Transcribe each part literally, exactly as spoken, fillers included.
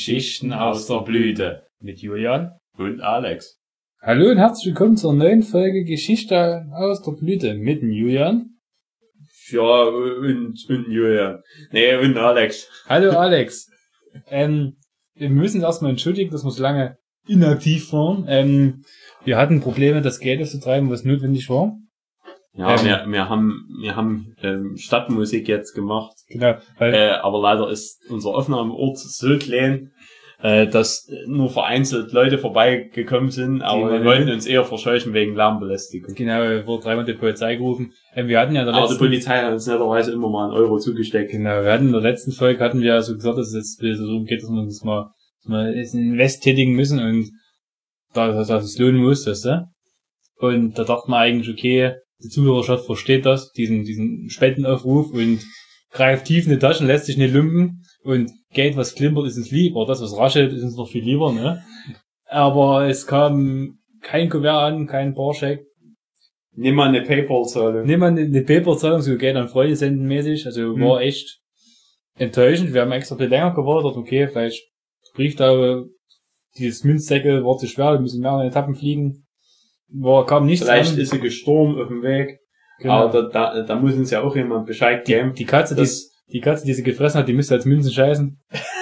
Geschichten aus der Blüte mit Julian und Alex. Hallo und herzlich willkommen zur neuen Folge Geschichte aus der Blüte mit dem Julian. Ja, und, und Julian. Nee, und Alex. Hallo Alex. ähm, wir müssen erstmal entschuldigen, dass wir so lange inaktiv waren. Ähm, wir hatten Probleme, das Geld aufzutreiben, was notwendig war. Ja, ähm, wir, wir haben, wir haben ähm, Stadtmusik jetzt gemacht. Genau. Weil äh, aber leider ist unser Aufnahmeort so klein, äh, dass nur vereinzelt Leute vorbeigekommen sind, aber wir wollten uns eher verscheuchen wegen Lärmbelästigung. Genau, wir wurden dreimal die Polizei gerufen. Ähm, wir hatten ja in der aber letzten... die Polizei hat uns netterweise immer mal einen Euro zugesteckt. Genau, wir hatten in der letzten Folge hatten wir ja so gesagt, dass es jetzt so geht, dass wir uns mal, mal ein Invest tätigen müssen und da, dass es lohnen muss, weißt du? Und da dachte man eigentlich, okay, die Zuhörerschaft versteht das, diesen, diesen Spendenaufruf und greift tief in die Taschen, lässt sich nicht lumpen und Geld, was klimpert, ist uns lieb, oder das, was raschelt, ist uns noch viel lieber, ne? Aber es kam kein Kuvert an, kein Barscheck. Nimm mal eine Paypal-Zahlung. Nimm mal eine, eine Paper-Zahlung, so Geld an Freunde senden mäßig, also hm. war echt enttäuschend. Wir haben extra ein bisschen länger gewartet, okay, vielleicht Brieftaube, dieses Münzdeckel war zu schwer, wir müssen mehr in Etappen fliegen. War, kam nichts Vielleicht an. ist sie gestorben auf dem Weg. Genau. Aber da, da, da muss uns ja auch jemand Bescheid geben. Die, die Katze, die, die Katze, die sie gefressen hat, die müsste als Münzen scheißen.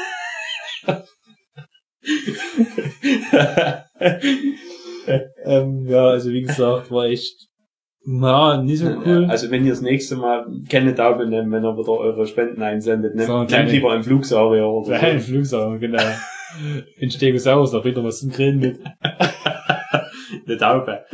ähm, ja, also wie gesagt, war echt, na, nicht so cool. Also wenn ihr das nächste Mal keine Taube nehmt, wenn ihr wieder eure Spenden einsendet, nehmt, so, nehmt lieber einen Flugsaurier oder so. Nein, Flugsaurier, genau. In Stegosaurus, da bringt er was zum Grillen mit. Eine Taube.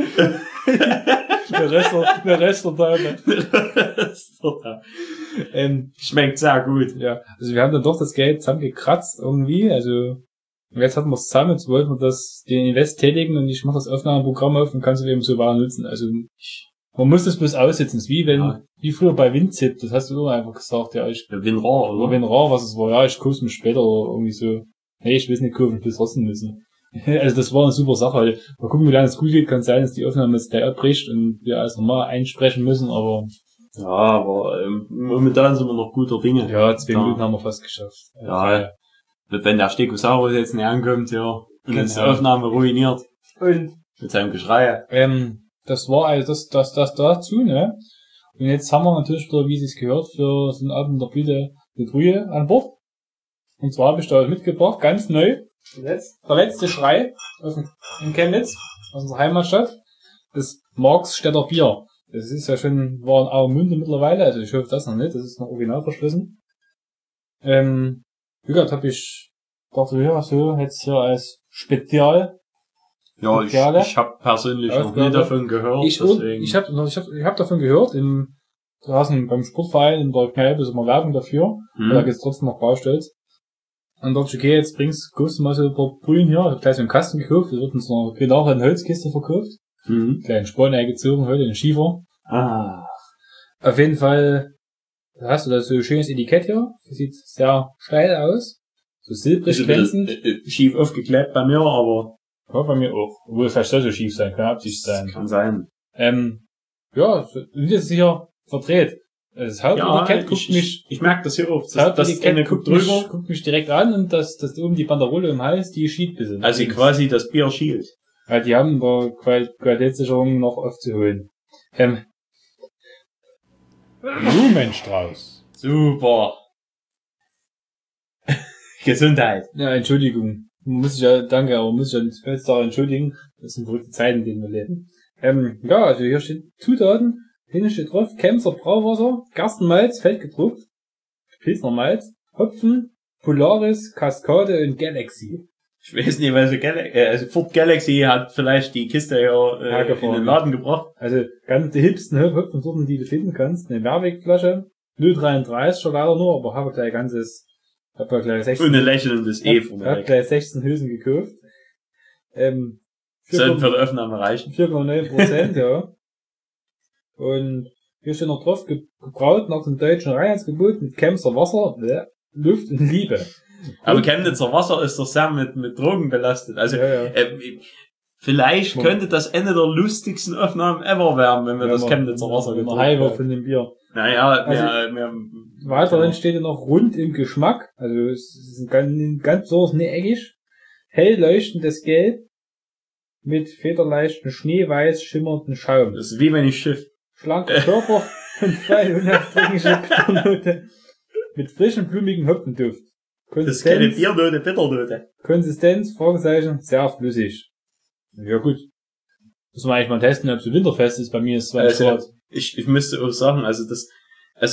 Der Rest der, der Rest der Taube. Der Rest der Taube. Ähm, Schmeckt sehr gut. Ja, also wir haben dann doch das Geld zusammengekratzt irgendwie, also jetzt hatten wir es zusammen, jetzt wollten wir das, den Invest tätigen und ich mache das Aufnahmeprogramm auf und kann es eben so weiter nutzen. Also ich, man muss das bloß aussitzen, das ist wie wenn, ja. wie früher bei WinZip, das hast du immer einfach gesagt, ja, ich, ja, WinRAR, oder? Oder WinRAR, was es war, ja, ich kauf's mir später oder irgendwie so. Nee, ich will es nicht kaufen, ich will es trotzdem müssen. Also das war eine super Sache, weil mal gucken, wie lange es gut geht, kann sein, dass die Aufnahme jetzt gleich abbricht und wir alles nochmal einsprechen müssen, aber... Ja, aber ähm, momentan sind wir noch guter Dinge. Ja, zwei Minuten ja. haben wir fast geschafft. Ja, ja. Wenn der Stegosaurus jetzt nicht ankommt, ja, und genau. uns die Aufnahme ruiniert. Und? Mit seinem Geschrei. Ähm, das war also das, das, das dazu, ne? Und jetzt haben wir natürlich wieder, wie es gehört, für so einen Abend der Blüte eine Brühe an Bord. Und zwar habe ich da mitgebracht, ganz neu. Der letzte Schrei aus dem, in Chemnitz, aus unserer Heimatstadt. Das Marxstädter Bier. Das ist ja schon, war in Auermünde mittlerweile, also ich hoffe das noch nicht, das ist noch original verschlossen. Ähm, wie gesagt, hab ich, dachte ja, so, jetzt hier als Spezial. Ja, ich, ich habe persönlich Aufgabe. noch nie davon gehört. Ich, deswegen. ich habe ich hab, ich hab davon gehört, im, draußen beim Sportverein in der Kneipe ist immer Werbung dafür, hm. da geht's trotzdem noch Baustells. Und dachte ich, okay, jetzt bringst, kaufst du mal so ein paar Brühen hier, ich hab gleich so einen Kasten gekauft, das wird uns noch genau in Holzkiste verkauft. Mhm. Kleinen Sporn eingezogen heute, den Schiefer. Ah. Auf jeden Fall hast du da so ein schönes Etikett hier. Das sieht sehr steil aus. So silbrig glänzend. Äh, schief aufgeklebt bei mir, aber... Ja, bei mir auch. Obwohl, vielleicht soll so schief sein, kann Absicht sein. Kann sein. Ähm, ja, das ist sicher verdreht. Das Hauptetikett ja, guckt ich, mich... Ich merke das hier oft. Das, das eine guckt drüber. Mich, guckt mich direkt an und das, das oben die Banderole im Hals, die schied bisschen. Also quasi das Bier schielt. Ja, die haben da Qualitätssicherung noch aufzuholen. Ähm. Blumenstrauß. Super. Gesundheit. Ja, Entschuldigung. Muss ich ja, danke, aber muss ich ja jetzt auch entschuldigen. Das sind verrückte Zeiten, in denen wir leben. Ähm, ja, also hier steht Zutaten. Hinten steht drauf, Kemser Brauwasser, Gerstenmalz, fett gedruckt, Pilsner Malz, Hopfen, Polaris, Kaskade und Galaxy. Ich weiß nicht, weil so Galaxy, äh, also Ford Galaxy hat vielleicht die Kiste ja äh, in den Laden gebracht. Also ganz die hipsten Hopfensorten, die du finden kannst. Eine Mehrwegflasche, null Komma dreiunddreißig schon leider nur, aber habe gleich ganzes, hab ja gleich sechzehn. Und ein lächelndes E von mir. Hab gleich sechzehn Hülsen gekauft. Ähm, Sollten für die Aufnahme reichen. vier Komma neun Prozent, ja. Und hier steht noch drauf, gebraut nach dem deutschen Reinheitsgebot mit Chemser Wasser, äh, Luft und Liebe. Aber und Chemnitzer Wasser ist doch sehr mit, mit Drogen belastet. Also, ja, ja. Äh, vielleicht ja. könnte das eine der lustigsten Aufnahmen ever werden, wenn wir ja, das Chemnitzer Wasser getrunken haben. Von dem Bier. Naja, also, mehr, mehr, weiterhin steht ja noch rund im Geschmack. Also es ist ganz, ganz so ist nicht eckig. Hell leuchtendes Gelb mit federleichten schneeweiß schimmernden Schaum. Das ist wie wenn ich Schiff. Schlanker Körper und fein unaufdringliche Bitternote mit frischem, blumigem Hopfenduft. Das ist keine Biernote, Bitternote. Konsistenz, Fragezeichen, sehr flüssig. Ja gut. Müssen wir eigentlich mal testen, ob es so winterfest ist. Bei mir ist es zwanzig Grad. Also, ich, ich müsste auch sagen, also das, also,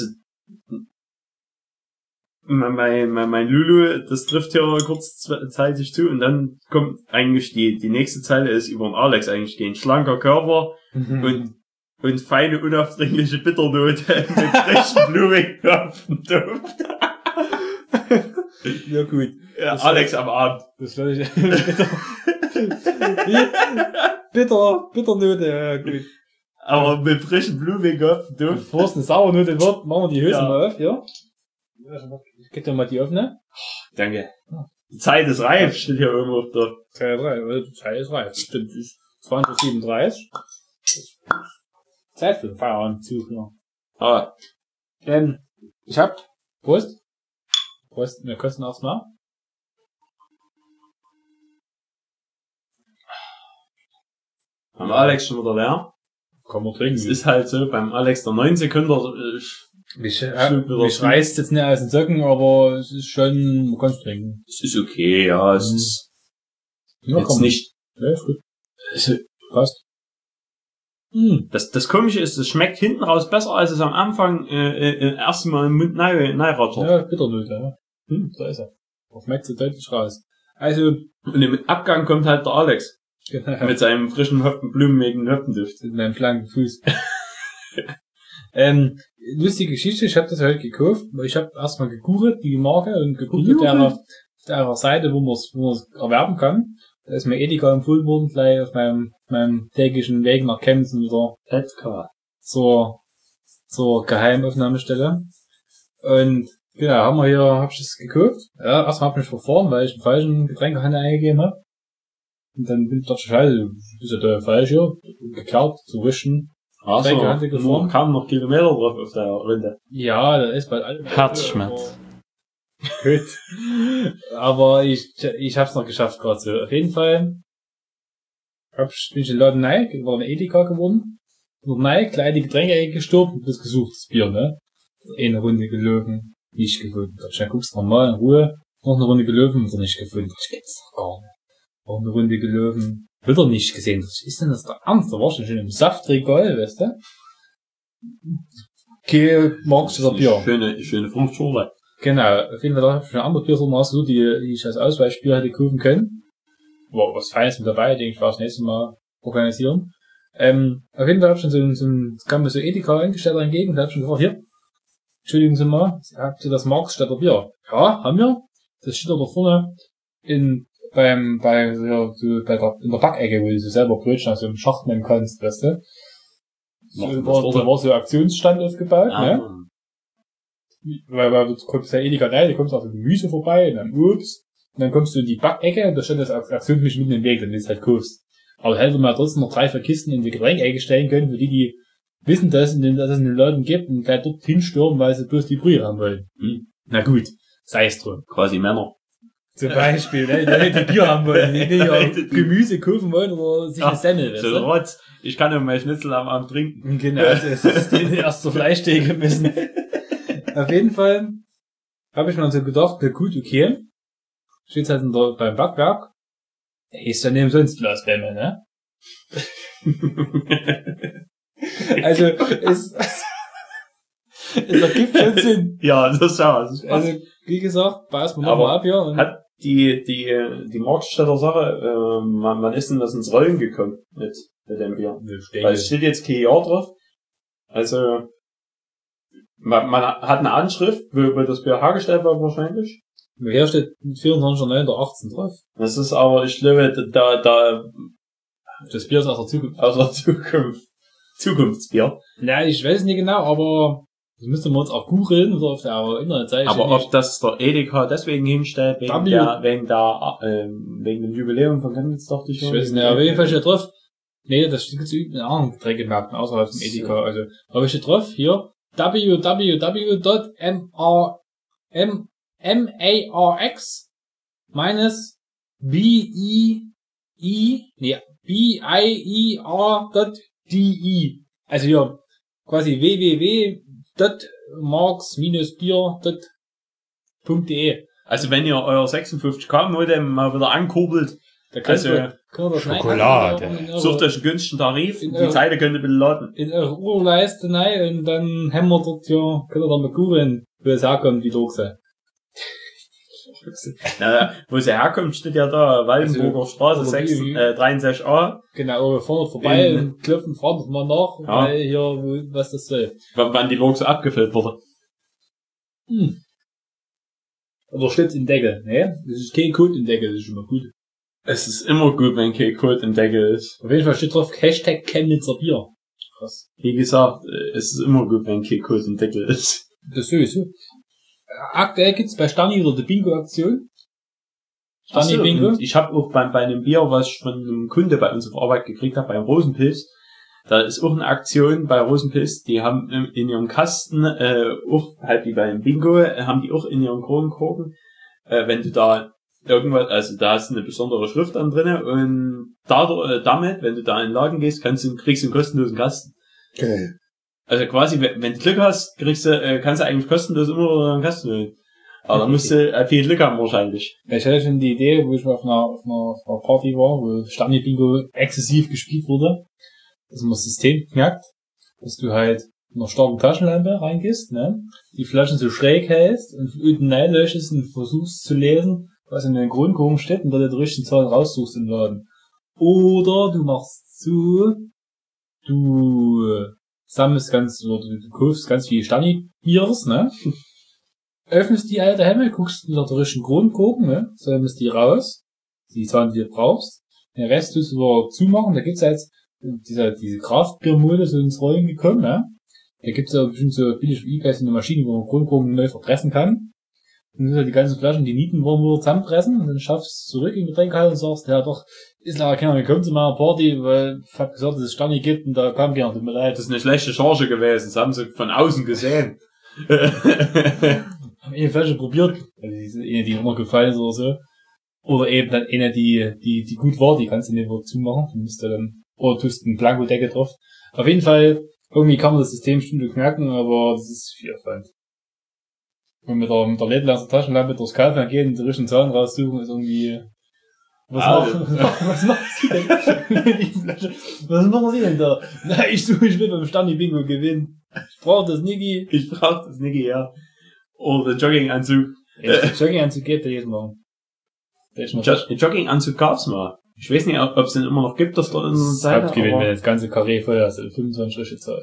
mein, mein, mein Lulu, das trifft ja kurzzeitig zu und dann kommt eigentlich die, die nächste Zeile ist über den Alex eigentlich gehen. Schlanker Körper mhm. und, und feine, unaufdringliche Bitternote mit frischen, blumigen Hopfenduft. Ja gut. Ja, Alex am Abend. Das lasse ich bitter. bitter, Bitternote, ja gut. Aber mit frischen blumigen Hopfenduft. Bevor es eine Sauernote wird, machen wir die Hülse ja. mal auf, ja? Ich geh dir mal die öffnen. Danke. Die Zeit ist reif, steht hier irgendwo auf der. Zeit ist reif, die Zeit ist reif. Stimmt, zwanzig Uhr siebenunddreißig. Zeit für den Feierabend-Zug, ja. Ah. Ähm, ich hab, Prost. Prost, wir kosten erstmal. Beim Alex schon wieder leer. Kann man trinken. Es ist halt so, beim Alex der neun Sekunden, äh, Mich, äh, mich reißt jetzt nicht aus den Socken, aber es ist schon, man kann es trinken. Es ist okay, ja, es mhm. ist ja, jetzt nicht. Ja, ist gut. Es passt. Mhm. Das, das Komische ist, es schmeckt hinten raus besser, als es am Anfang äh, äh, erst mal im Mund neirattert. Ja, Bitternote, ja. Hm, da ist er. Das schmeckt so deutlich raus. Also, und im Abgang kommt halt der Alex. Genau. Mit seinem frischen Hopfen, blumigen Hopfenduft. Mit meinem schlanken Fuß. ähm, lustige Geschichte, ich habe das heute gekauft, weil ich habe erstmal gegoogelt, die Marke, und geguckt auf der, auf der Seite, wo man es wo man's erwerben kann. Da ist mir Edeka empfohlen worden, gleich auf meinem, meinem täglichen Weg nach Chemnitz wieder. Edeka. Zur, zur Geheimaufnahmestelle. Und, genau, haben wir hier, hab ich das gekauft. Ja, erstmal hab ich mich verfahren, weil ich einen falschen Getränkehandel eingegeben habe. Und dann bin ich doch scheiße, du bist ja der falsch hier, geklaut, zu wischen. Ach so, nur kamen noch Kilometer drauf auf der Runde. Ja, da ist bald alles. Herzschmerz. Gut. Aber ich, ich hab's noch geschafft gerade so. Auf jeden Fall hab ich, bin ich in den Laden rein, war eine Edeka geworden. Und rein, gleich die Getränke eingestoben und das gesucht, das Bier, ne? Eine Runde gelöwen, nicht gefunden. Da schnell guckst du mal in Ruhe, noch eine Runde gelöwen, wird nicht gefunden. Das geht's doch gar nicht. Auch eine Runde gelöwen. Wird er nicht gesehen. Was ist denn das der Ernst? Da warst du schon im Saftregal, weißt du? Okay, magst du das Bier? Schöne, schöne Fruchtschorle. Genau. Auf jeden Fall habe ich schon andere Bier so, die, die ich als Ausweichbier hätte kaufen können. War was Feines mit dabei, denke ich, war das nächste Mal organisieren. Ähm, auf jeden Fall habe ich schon so ein, so ein, kam mir so Edeka eingestellt entgegen, da habe ich schon gefragt, hier, entschuldigen Sie mal, habt ihr das Marktstädter Bier? Ja, haben wir. Das steht da vorne in, beim, bei, so, so, bei der, in der Backecke, wo du so selber Brötchen aus so einem Schacht nehmen kannst, weißt du? So, war, da war so ein Aktionsstand aufgebaut, ah, ne? Weil, weil du kommst ja Edeka rein, du kommst auf Gemüse vorbei, und dann Obst, und dann kommst du in die Backecke, und da steht das Aktionsmisch mitten im Weg, dann ist halt kaufst. Aber hätte man trotzdem noch drei, vier Kisten in die Getränkecke stellen können, für die, die wissen, dass es in den, dass es in den Leuten gibt, und gleich dort hinstürmen, weil sie bloß die Brühe haben wollen. Hm. Na gut, sei es drum. Quasi Männer. Zum Beispiel, ne, die die Bier haben wollen, die, die ja Gemüse kaufen wollen oder sich eine Semmel, weißt du? So Rotz. Ich kann ja mein Schnitzel am Abend trinken. Genau, also es ist erst zur Fleischtheke müssen. Auf jeden Fall habe ich mir dann so gedacht, na gut, okay. Steht halt in der, beim Backwerk. Ist ja nicht umsonst Glasbämme, ne? Also, es, es ergibt schon Sinn. Ja, das ist ja, das ist also, wie gesagt, pass mal mal ab, ja. Und hat die, die, die Marktstädter Sache, äh, wann, wann ist denn das ins Rollen gekommen mit, mit dem Bier? Weil es steht jetzt kein Jahr drauf. Also, man, man hat eine Anschrift, wo, wo das Bier hergestellt war wahrscheinlich. Hier steht vierundzwanzigster neunter achtzehn drauf. Das ist aber, ich glaube, da, da, das Bier ist aus der Zukunft. Aus der Zukunft. Zukunftsbier. Ja, ich weiß nicht genau, aber das müsste man uns auch googeln oder auf der Internetseite. Aber ob das der Edeka deswegen hinstellt, wegen w. der, wegen der, ähm, wegen dem Jubiläum von Chemnitz, dachte ich schon. Ich weiß nicht, aber auf jeden Fall steht drauf. Nee, das steht zu in anderen Getränkemärkten außerhalb vom Edeka. Also, aber steht drauf, hier, w w w Punkt marx minus b i i nee, b i e r Punkt d e. Also hier quasi w w w Punkt marx bier Punkt de. Also wenn ihr euer sechsundfünfzig K Modem mal wieder ankurbelt, Da könnt also ihr, könnt ihr Schokolade. in eure- sucht euch einen günstigen Tarif, in die eure- Zeile könnt ihr beladen. in eure Urleiste rein und dann haben wir dort ja, könnt ihr dann mal googeln, wo es herkommt, wie durch sie. Na, wo sie herkommt, steht ja da, Waldenburger Also, Straße oder sechs, wie- äh, dreiundsechzig a. Genau, wir fahren dort vorbei In- und klopfen, fragen doch mal nach, Ja. weil hier, wo, was das soll. W- wann die Lok so abgefüllt wurde. Hm. Oder steht's im Deckel, ne? Das ist kein Code im Deckel, das ist schon mal gut. Es ist immer gut, wenn kein Code im Deckel ist. Auf jeden Fall steht drauf, Hashtag Chemnitzer Bier. Krass. Wie gesagt, äh, es ist immer gut, wenn kein Code im Deckel ist. Das sowieso. Aktuell gibt's bei Stani wieder die Bingo-Aktion. Ach Stani so, Bingo. und ich habe auch bei, bei einem Bier, was ich von einem Kunde bei uns auf Arbeit gekriegt habe, beim Rosenpilz, da ist auch eine Aktion bei Rosenpilz, die haben in, in ihrem Kasten, äh, auch halt wie beim Bingo, äh, haben die auch in ihren Kronenkorken, äh, wenn du da irgendwas, also da ist eine besondere Schrift dann drinne und dadurch, äh, damit, wenn du da in den Laden gehst, kannst du, kriegst du einen kostenlosen Kasten. Okay. Also quasi, wenn, wenn du Glück hast, kriegst du, äh, kannst du eigentlich kostenlos immer einen Kasten holen. Aber da musst du äh, viel Glück haben wahrscheinlich. Ich hatte schon die Idee, wo ich mal auf einer, auf einer, auf einer Party war, wo Stani Bingo exzessiv gespielt wurde, dass man das System merkt, dass du halt in einer starken Taschenlampe reingehst, ne, die Flaschen so schräg hältst und unten reinlöschst und versuchst zu lesen, was in den Grundkurven steht und dann die richtigen Zahlen raussuchst im Laden. Oder du machst so, du sammelst ganz, oder du, du kaufst ganz viele Stani-Biers, ne, öffnest die alte Hemme, guckst nach der richtigen Kronkorken, ne, sammelst die raus, die Zahlen, die du brauchst, den Rest tust du wieder zumachen, da gibt's jetzt diese, diese Kraftbiermode so ins Rollen gekommen, ne, da gibt's ja bestimmt so billig wie eBay so eine Maschine, wo man Kronkorken neu verpressen kann. Und du musst halt die ganzen Flaschen, die Nieten wollen wir zusammenpressen und dann schaffst du zurück in den Getränkehalter und sagst, ja doch, ist leider keiner gekommen zu meiner Party, weil ich hab gesagt, dass es Stani gibt und da kam keiner, tut mir leid. Das ist eine schlechte Charge gewesen, das haben sie von außen gesehen. Haben eine Flasche probiert, also die sind eine, die immer gefallen ist oder so. Oder eben dann eine, die, die, die gut war, die kannst du nicht wieder zumachen, du musst dann, oder tust einen Blanko-Deckel drauf. Auf jeden Fall, irgendwie kann man das System bestimmt knacken, aber das ist viel Aufwand. Und mit der, mit der Lädel aus der Taschenlampe durchs Kaufland gehen und die richtigen Zahlen raussuchen, ist irgendwie, was, Ah, machen, was machen Sie denn? Die Flasche, was machen Sie denn da? Na, ich suche, ich will beim Stani Bingo gewinnen. Ich brauche das Niggi. Ich brauch das Niggi, ja. Oder den Jogginganzug. Ja, den Jogginganzug geht, der jeden Morgen. Der ist noch Jo den Jogginganzug gab's mal. Ich weiß nicht, ob es den immer noch gibt, dass da in der Seite. Hauptgewinn, wenn das ganze Karree voll hast, also fünfundzwanzig Schritte Zahl.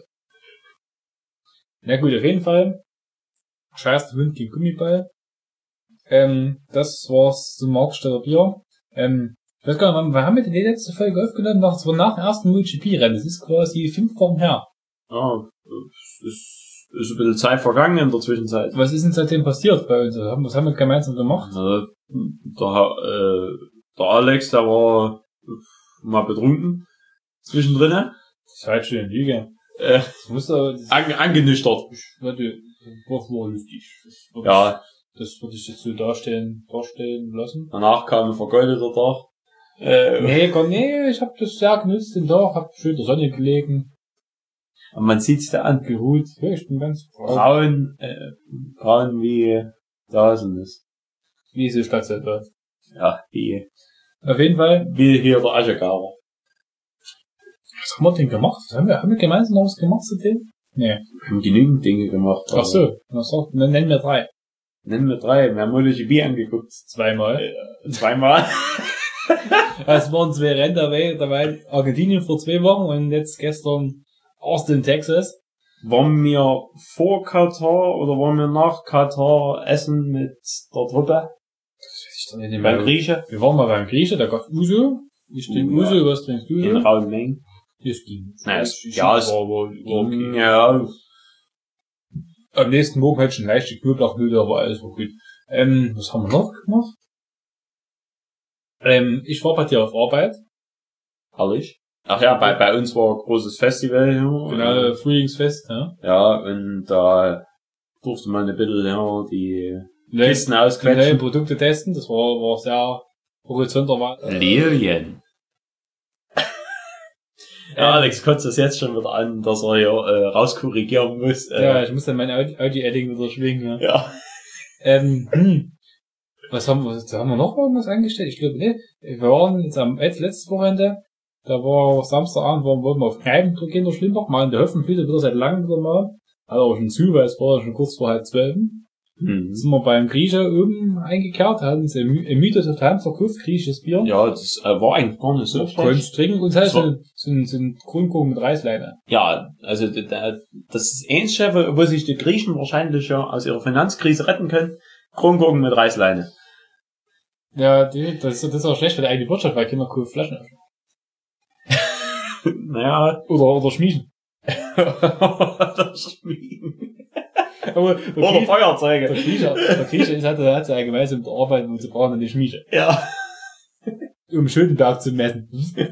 Na gut, auf jeden Fall. Scheiß Hund gegen Gummiball. Ähm, das war's zum Marktsteller Bier. Ähm, ich weiß gar nicht, wann haben wir denn die letzte Folge aufgenommen? Nach, das war nach dem ersten MotoGP-Rennen. Das ist quasi fünf Wochen her. Ja, es ist, ist ein bisschen Zeit vergangen in der Zwischenzeit. Was ist denn seitdem passiert bei uns? Was haben wir gemeinsam gemacht? Also, der, äh, der Alex, der war mal betrunken. Zwischendrin. Das ist halt schon eine Lüge. Äh, Das muss aber, das an, angenüchtert. ich würde, war, war lustig. Das würde Ja, ich, das würde ich jetzt so darstellen, darstellen lassen. danach kam ein vergoldeter Tag. Äh, Nee, komm, nee, ich hab das sehr genutzt den Tag, hab schön in der Sonne gelegen, und man sieht's da an. geruht. Ja, ich bin ganz braun. Braun, äh, braun wie Dasen ist. Wie ist die Stadt da? Ja, wie, Auf jeden Fall, wie hier der Aschegaber. was haben wir denn gemacht? Was haben wir, haben wir gemeinsam noch was gemacht zu dem? Nee. Wir haben genügend Dinge gemacht. Ach so, na sag, dann nennen wir drei. Nennen wir drei. Wir haben MotoGP angeguckt. Zweimal. Äh, zweimal. Es waren zwei Rennen dabei, dabei Argentinien vor zwei Wochen und jetzt gestern Austin, Texas. Waren wir vor Katar oder waren wir nach Katar essen mit der Truppe? Das weiß ich doch nicht Beim mehr. Grieche? Wir waren mal beim Grieche, da gab's Uso. Ich trinke Ja. Uso, was trinkst du? In rauen Mengen. Das ging. Nein, Ich- ich- ja, es war, war, war okay. Ja, Am nächsten Morgen hatte ich eine leichte Knoblauchmühle, aber alles war gut. Ähm, was haben wir noch gemacht? Ähm, ich war bei dir auf Arbeit. herrlich. Ach ja, bei, bei uns war ein großes Festival. Ja, Genau, und, Frühlingsfest, ja. ja, und da durfte man ein bisschen, ja, die Neue, Kisten die neuen ausquetschen. Produkte testen, das war, war sehr horizonter Wahl. Lilien. Ja, Alex kotzt das jetzt schon wieder an, dass er hier äh, rauskorrigieren muss. Äh, Ja, ich muss dann mein Audi- Audi-Edding wieder schwingen, ja. ja. Ähm, hm. Was haben wir, haben wir noch irgendwas eingestellt? Ich glaube, ne. Wir waren jetzt am, jetzt letztes Wochenende, da war Samstagabend, waren, wollten wir auf Kneipen gehen, der Schlimbach, mal in der Höfenblüte wieder seit langem wieder mal. Hat aber schon zu, weil es war schon kurz vor halb zwölf. Mhm. Sind wir beim Grieche oben eingekehrt, hatten uns ein Mythos auf der Hand verkauft, griechisches Bier. Ja, das äh, war eigentlich gar nicht so Konntest schlecht. trinken und das heißt, Das so, war- so, ein- so ein Grundkuchen mit Reisleine. Ja, also d- d- das ist Einzige, wo sich die Griechen wahrscheinlich ja aus ihrer Finanzkrise retten können. Kronkorken mit Reißleine. Ja, die, das, ist- das ist auch schlecht für die eigene Wirtschaft, weil Kinder cool Flaschen öffnen. Naja. Oder, oder schmieden. Das Schmieden. Aber der Oder Grieche, Feuerzeuge. der Grieche, der Grieche ist, hat, hat ja allgemein so mit der Arbeit und sie brauchen eine Schmiede. Ja. Um Schönberg zu messen.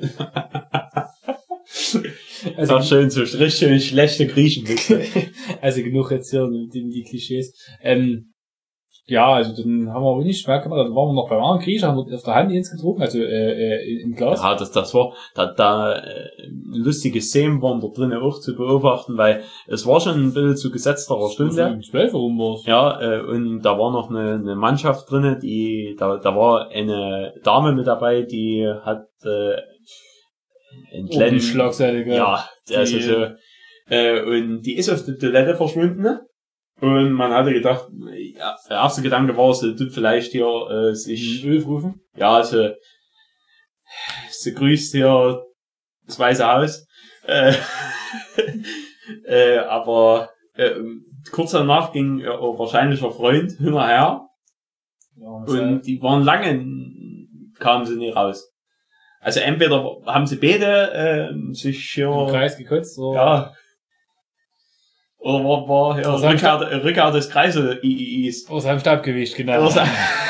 Also, Ach schön, so richtig schlechte Griechen. also genug jetzt hier die, die Klischees. Ähm, ja, also dann haben wir aber nicht mehr gemacht, dann waren wir noch beim anderen Griechen, haben wir auf der Hand ins getrunken, also äh, äh, im Glas. Ja, das, das war da, da äh, lustige Szenen waren da drinnen auch zu beobachten, weil es war schon ein bisschen zu gesetzterer Stunde. Um zwölf Uhr war's. Ja, äh, und da war noch eine, eine Mannschaft drinne, die da, da war eine Dame mit dabei, die hat äh, ein Oh, die Schlagseite, gell? ja, also Die- so, äh, und die ist auf der Toilette verschwunden. Ne? Und man hatte gedacht, ja, der erste Gedanke war, sie tut vielleicht hier äh, sich Öl rufen. ja, sie, sie grüßt hier das Weiße Haus. Äh, äh, aber äh, kurz danach ging ihr wahrscheinlicher Freund hinterher Ja, und die waren lange, kamen sie nicht raus. Also entweder haben sie beide äh, sich hier, im Kreis gekotzt, oder? ja, oder war, war hier Oder Rückkehr, Rückkehr des Kreise-I I Is. Aus seinem Stabgewicht, genau. Oder-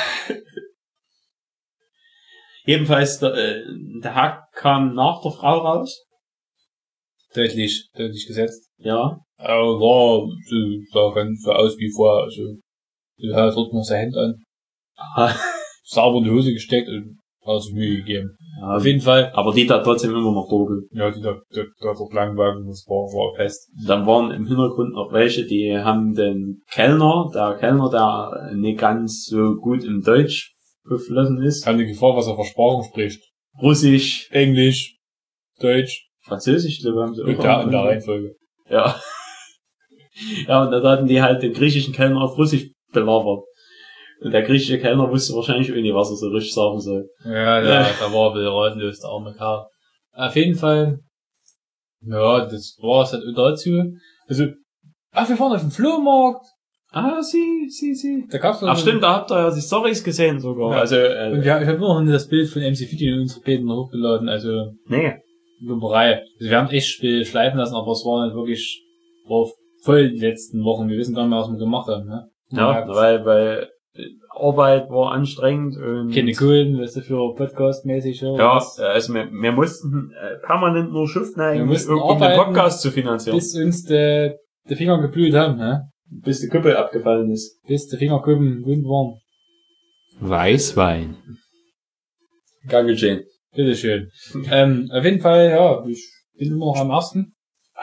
Jedenfalls, der, äh, der Hack kam nach der Frau raus. Deutlich, deutlich gesetzt. Ja. Aber war, so, sah ganz so aus wie vorher, also, du hast dort noch sein Hemd an, Aha. sauber in die Hose gesteckt und hat sich Mühe gegeben. Ja, Auf jeden Fall, aber die da trotzdem immer noch dunkel. ja, die da, da, da dort langwagen, das war, war fest. Dann waren im Hintergrund noch welche, die haben den Kellner, der Kellner, der nicht ganz so gut im Deutsch beflossen ist. Haben die Gefahr, was er für Sprachen spricht. Russisch, Englisch, Deutsch, Französisch, glaube ich, haben sie und da in der Reihenfolge. Ja. Ja, und dann hatten die halt den griechischen Kellner auf Russisch belabert. Und der griechische Kellner wusste wahrscheinlich auch nicht, was er so richtig sagen soll. Ja, da, da war ein bisschen ratlos, der arme Kerl. Auf jeden Fall, ja, das war es halt auch dazu. Also, ach, wir waren auf dem Flohmarkt. Ah, sie, sie, sie. Da gab's Ach stimmt, da habt ihr ja die Storys gesehen sogar. Ja. Also, äh, Und wir, ich habe immer noch das Bild von M C Video in unsere Beten hochgeladen, also nee. Lumperei. Also wir haben echt Spiel schleifen lassen, aber es war nicht wirklich, war voll die letzten Wochen. Wir wissen gar nicht mehr, was wir gemacht haben, ne? Ja, weil, weil äh, Arbeit war anstrengend und Keine Kohlen, weißt du, für Podcast-mäßig, ja. ja, Was- also wir, wir mussten äh, permanent nur schuften eigentlich, mussten um, um den arbeiten, Podcast zu finanzieren. Bis uns der, der Finger geblüht haben, ne? Bis die Kuppel abgefallen ist. Bis der Fingerkuppen wund waren. Weißwein. Gern geschehen. Bitteschön. ähm, auf jeden Fall, ja, ich bin immer noch am ersten.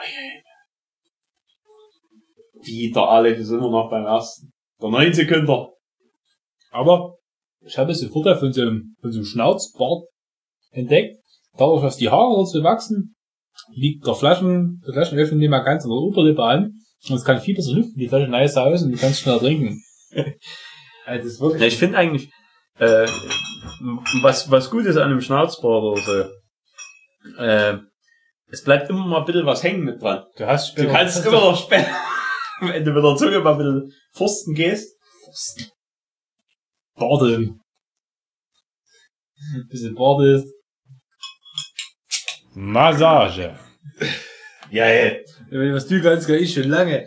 Wie der Alex ist immer noch beim ersten. Der neun Sekunden. Aber ich habe es sofort von so einem, von so einem Schnauzbart entdeckt. Dadurch, dass die Haare so wachsen, liegt der Flaschen, der Flaschenöffner nicht mehr ganz an der Oberlippe an. Und es kann viel besser lüften, die Flasche nice aus und du kannst schneller trinken. Also das ist wirklich Ja, ich finde eigentlich, äh, was, was gut ist an einem Schnauzbart oder so, äh, es bleibt immer mal ein bisschen was hängen mit dran. du hast Du kannst immer noch später, wenn du mit der Zunge mal ein bisschen forsten gehst. Forsten. Bardeln. Ein bisschen Bart ist. Massage. Ja, ey. Was du ganz geil ist, schon lange.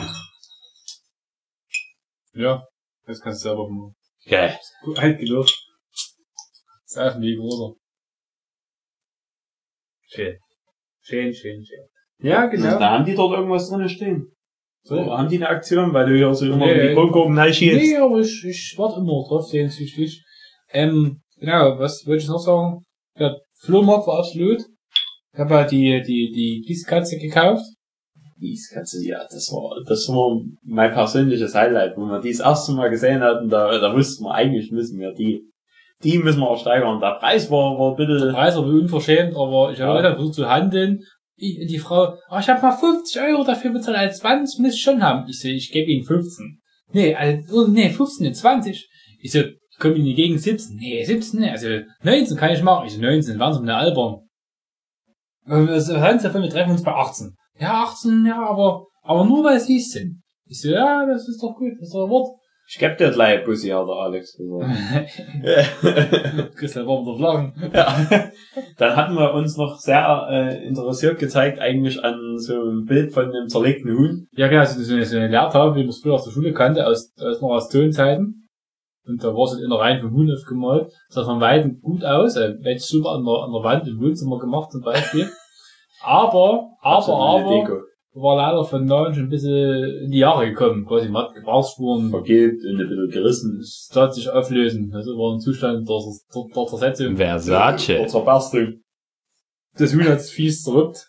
Ja, das kannst du selber machen. Geil. Gut, alt genug. Das ist auf dem Weg, oder? Schön. Schön, schön, schön. Ja, genau. Da haben die dort irgendwas drin stehen. So, Ja. haben die eine Aktion, weil du ja so immer Nee, die Kronkorken reinschießt? Nee, aber ich, ich warte immer drauf, sehnsüchtig. Ähm, genau, was wollte ich noch sagen? Der Flohmarkt war absolut. Ich habe ja die, die, die Gießkatze gekauft. Gießkatze, ja, das war, das war mein persönliches Highlight, wo wir die das erste Mal gesehen hatten, da, da wussten wir, eigentlich müssen wir die, die müssen wir auch steigern. Der Preis war, war bitte... Der Preis war unverschämt, aber ich habe Ja. halt versucht zu handeln. Ich, die Frau, oh, ich habe mal fünfzig Euro dafür bezahlt, als zwanzig müsst ihr schon haben. Ich so, ich gebe Ihnen fünfzehn. Nee, also, nee, fünfzehn, nee, zwanzig. Ich so, kommen Ihnen gegen siebzehn? Nee, siebzehn, nee, also neunzehn kann ich machen. Ich so, neunzehn, waren Sie mit der albern. Was haben Sie davon? Wir treffen uns bei achtzehn. Ja, achtzehn, ja, aber, aber nur weil Sie es sind. Ich so, ja, das ist doch gut, das ist doch ein Wort. Ich geb dir gleich Bussi, hat der Alex gesagt. Christian war unter Flaggen. Ja. Dann hatten wir uns noch sehr äh, interessiert gezeigt, eigentlich an so einem Bild von einem zerlegten Huhn. Ja, genau, so eine, so eine Lehrtafel, wie man es früher aus der Schule kannte, aus, aus noch aus Tonzeiten. Und da war es in der Reihe vom Huhn aufgemalt. Sah von Weitem gut aus, äh, welches super an der, an der Wand im Wohnzimmer gemacht zum Beispiel. Aber, aber, aber, Deko. war leider von neun schon ein bisschen in die Jahre gekommen. Quasi, man hat Gebrauchsspuren, Vergilbt und ein bisschen gerissen. es tat sich auflösen. Also war ein Zustand der, der, der Zersetzung. Versace. Der Zerberstung. Das Huhn hat's fies zerrüppt.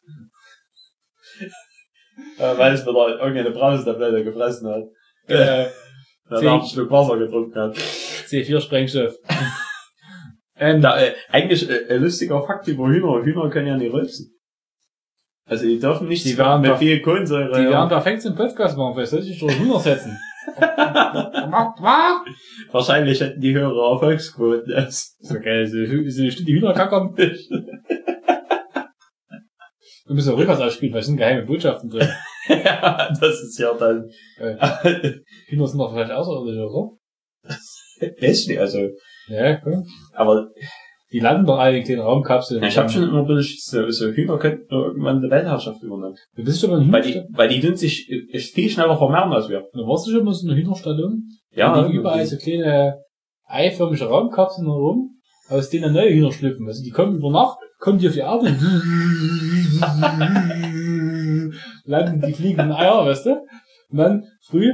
Äh, weil es wieder irgendeine Brausetablette gefressen hat. Äh, Weil Zehn- er einen Schluck Wasser getrunken hat. C vier Sprengstoff. ähm, Da, äh, eigentlich äh, ein lustiger Fakt über Hühner. Hühner können ja nicht rülpsen. Also die dürfen nicht Die werden mit doch- viel Kohlensäure. Die ja. werden perfekt zum Podcast machen, vielleicht soll ich durch Hühner setzen. Wahrscheinlich hätten die höhere Erfolgsquoten. als- So geil, so, so die Hühnerkackern. Wir müssen rückwärts ausspielen, weil es sind geheime Botschaften drin. Ja, das ist ja dann. Äh, Hühner sind doch vielleicht außerirdisch, oder? Ist nicht, also. Ja, komm. Aber Die landen doch alle in kleinen Raumkapseln. ja, ich habe schon immer ein bisschen so, so Hühner könnten irgendwann die Weltherrschaft übernehmen. Du bist schon mal in Weil Hühnerstall. die, weil die tun sich äh, viel schneller vermehren als wir. Du warst du schon mal so eine Hühnerstallung? Ja, Da liegen überall so kleine eiförmige Raumkapseln herum, aus denen neue Hühner schlüpfen. Also die kommen über Nacht, kommen die auf die Erde, landen die fliegenden Eier, weißt du? Und dann früh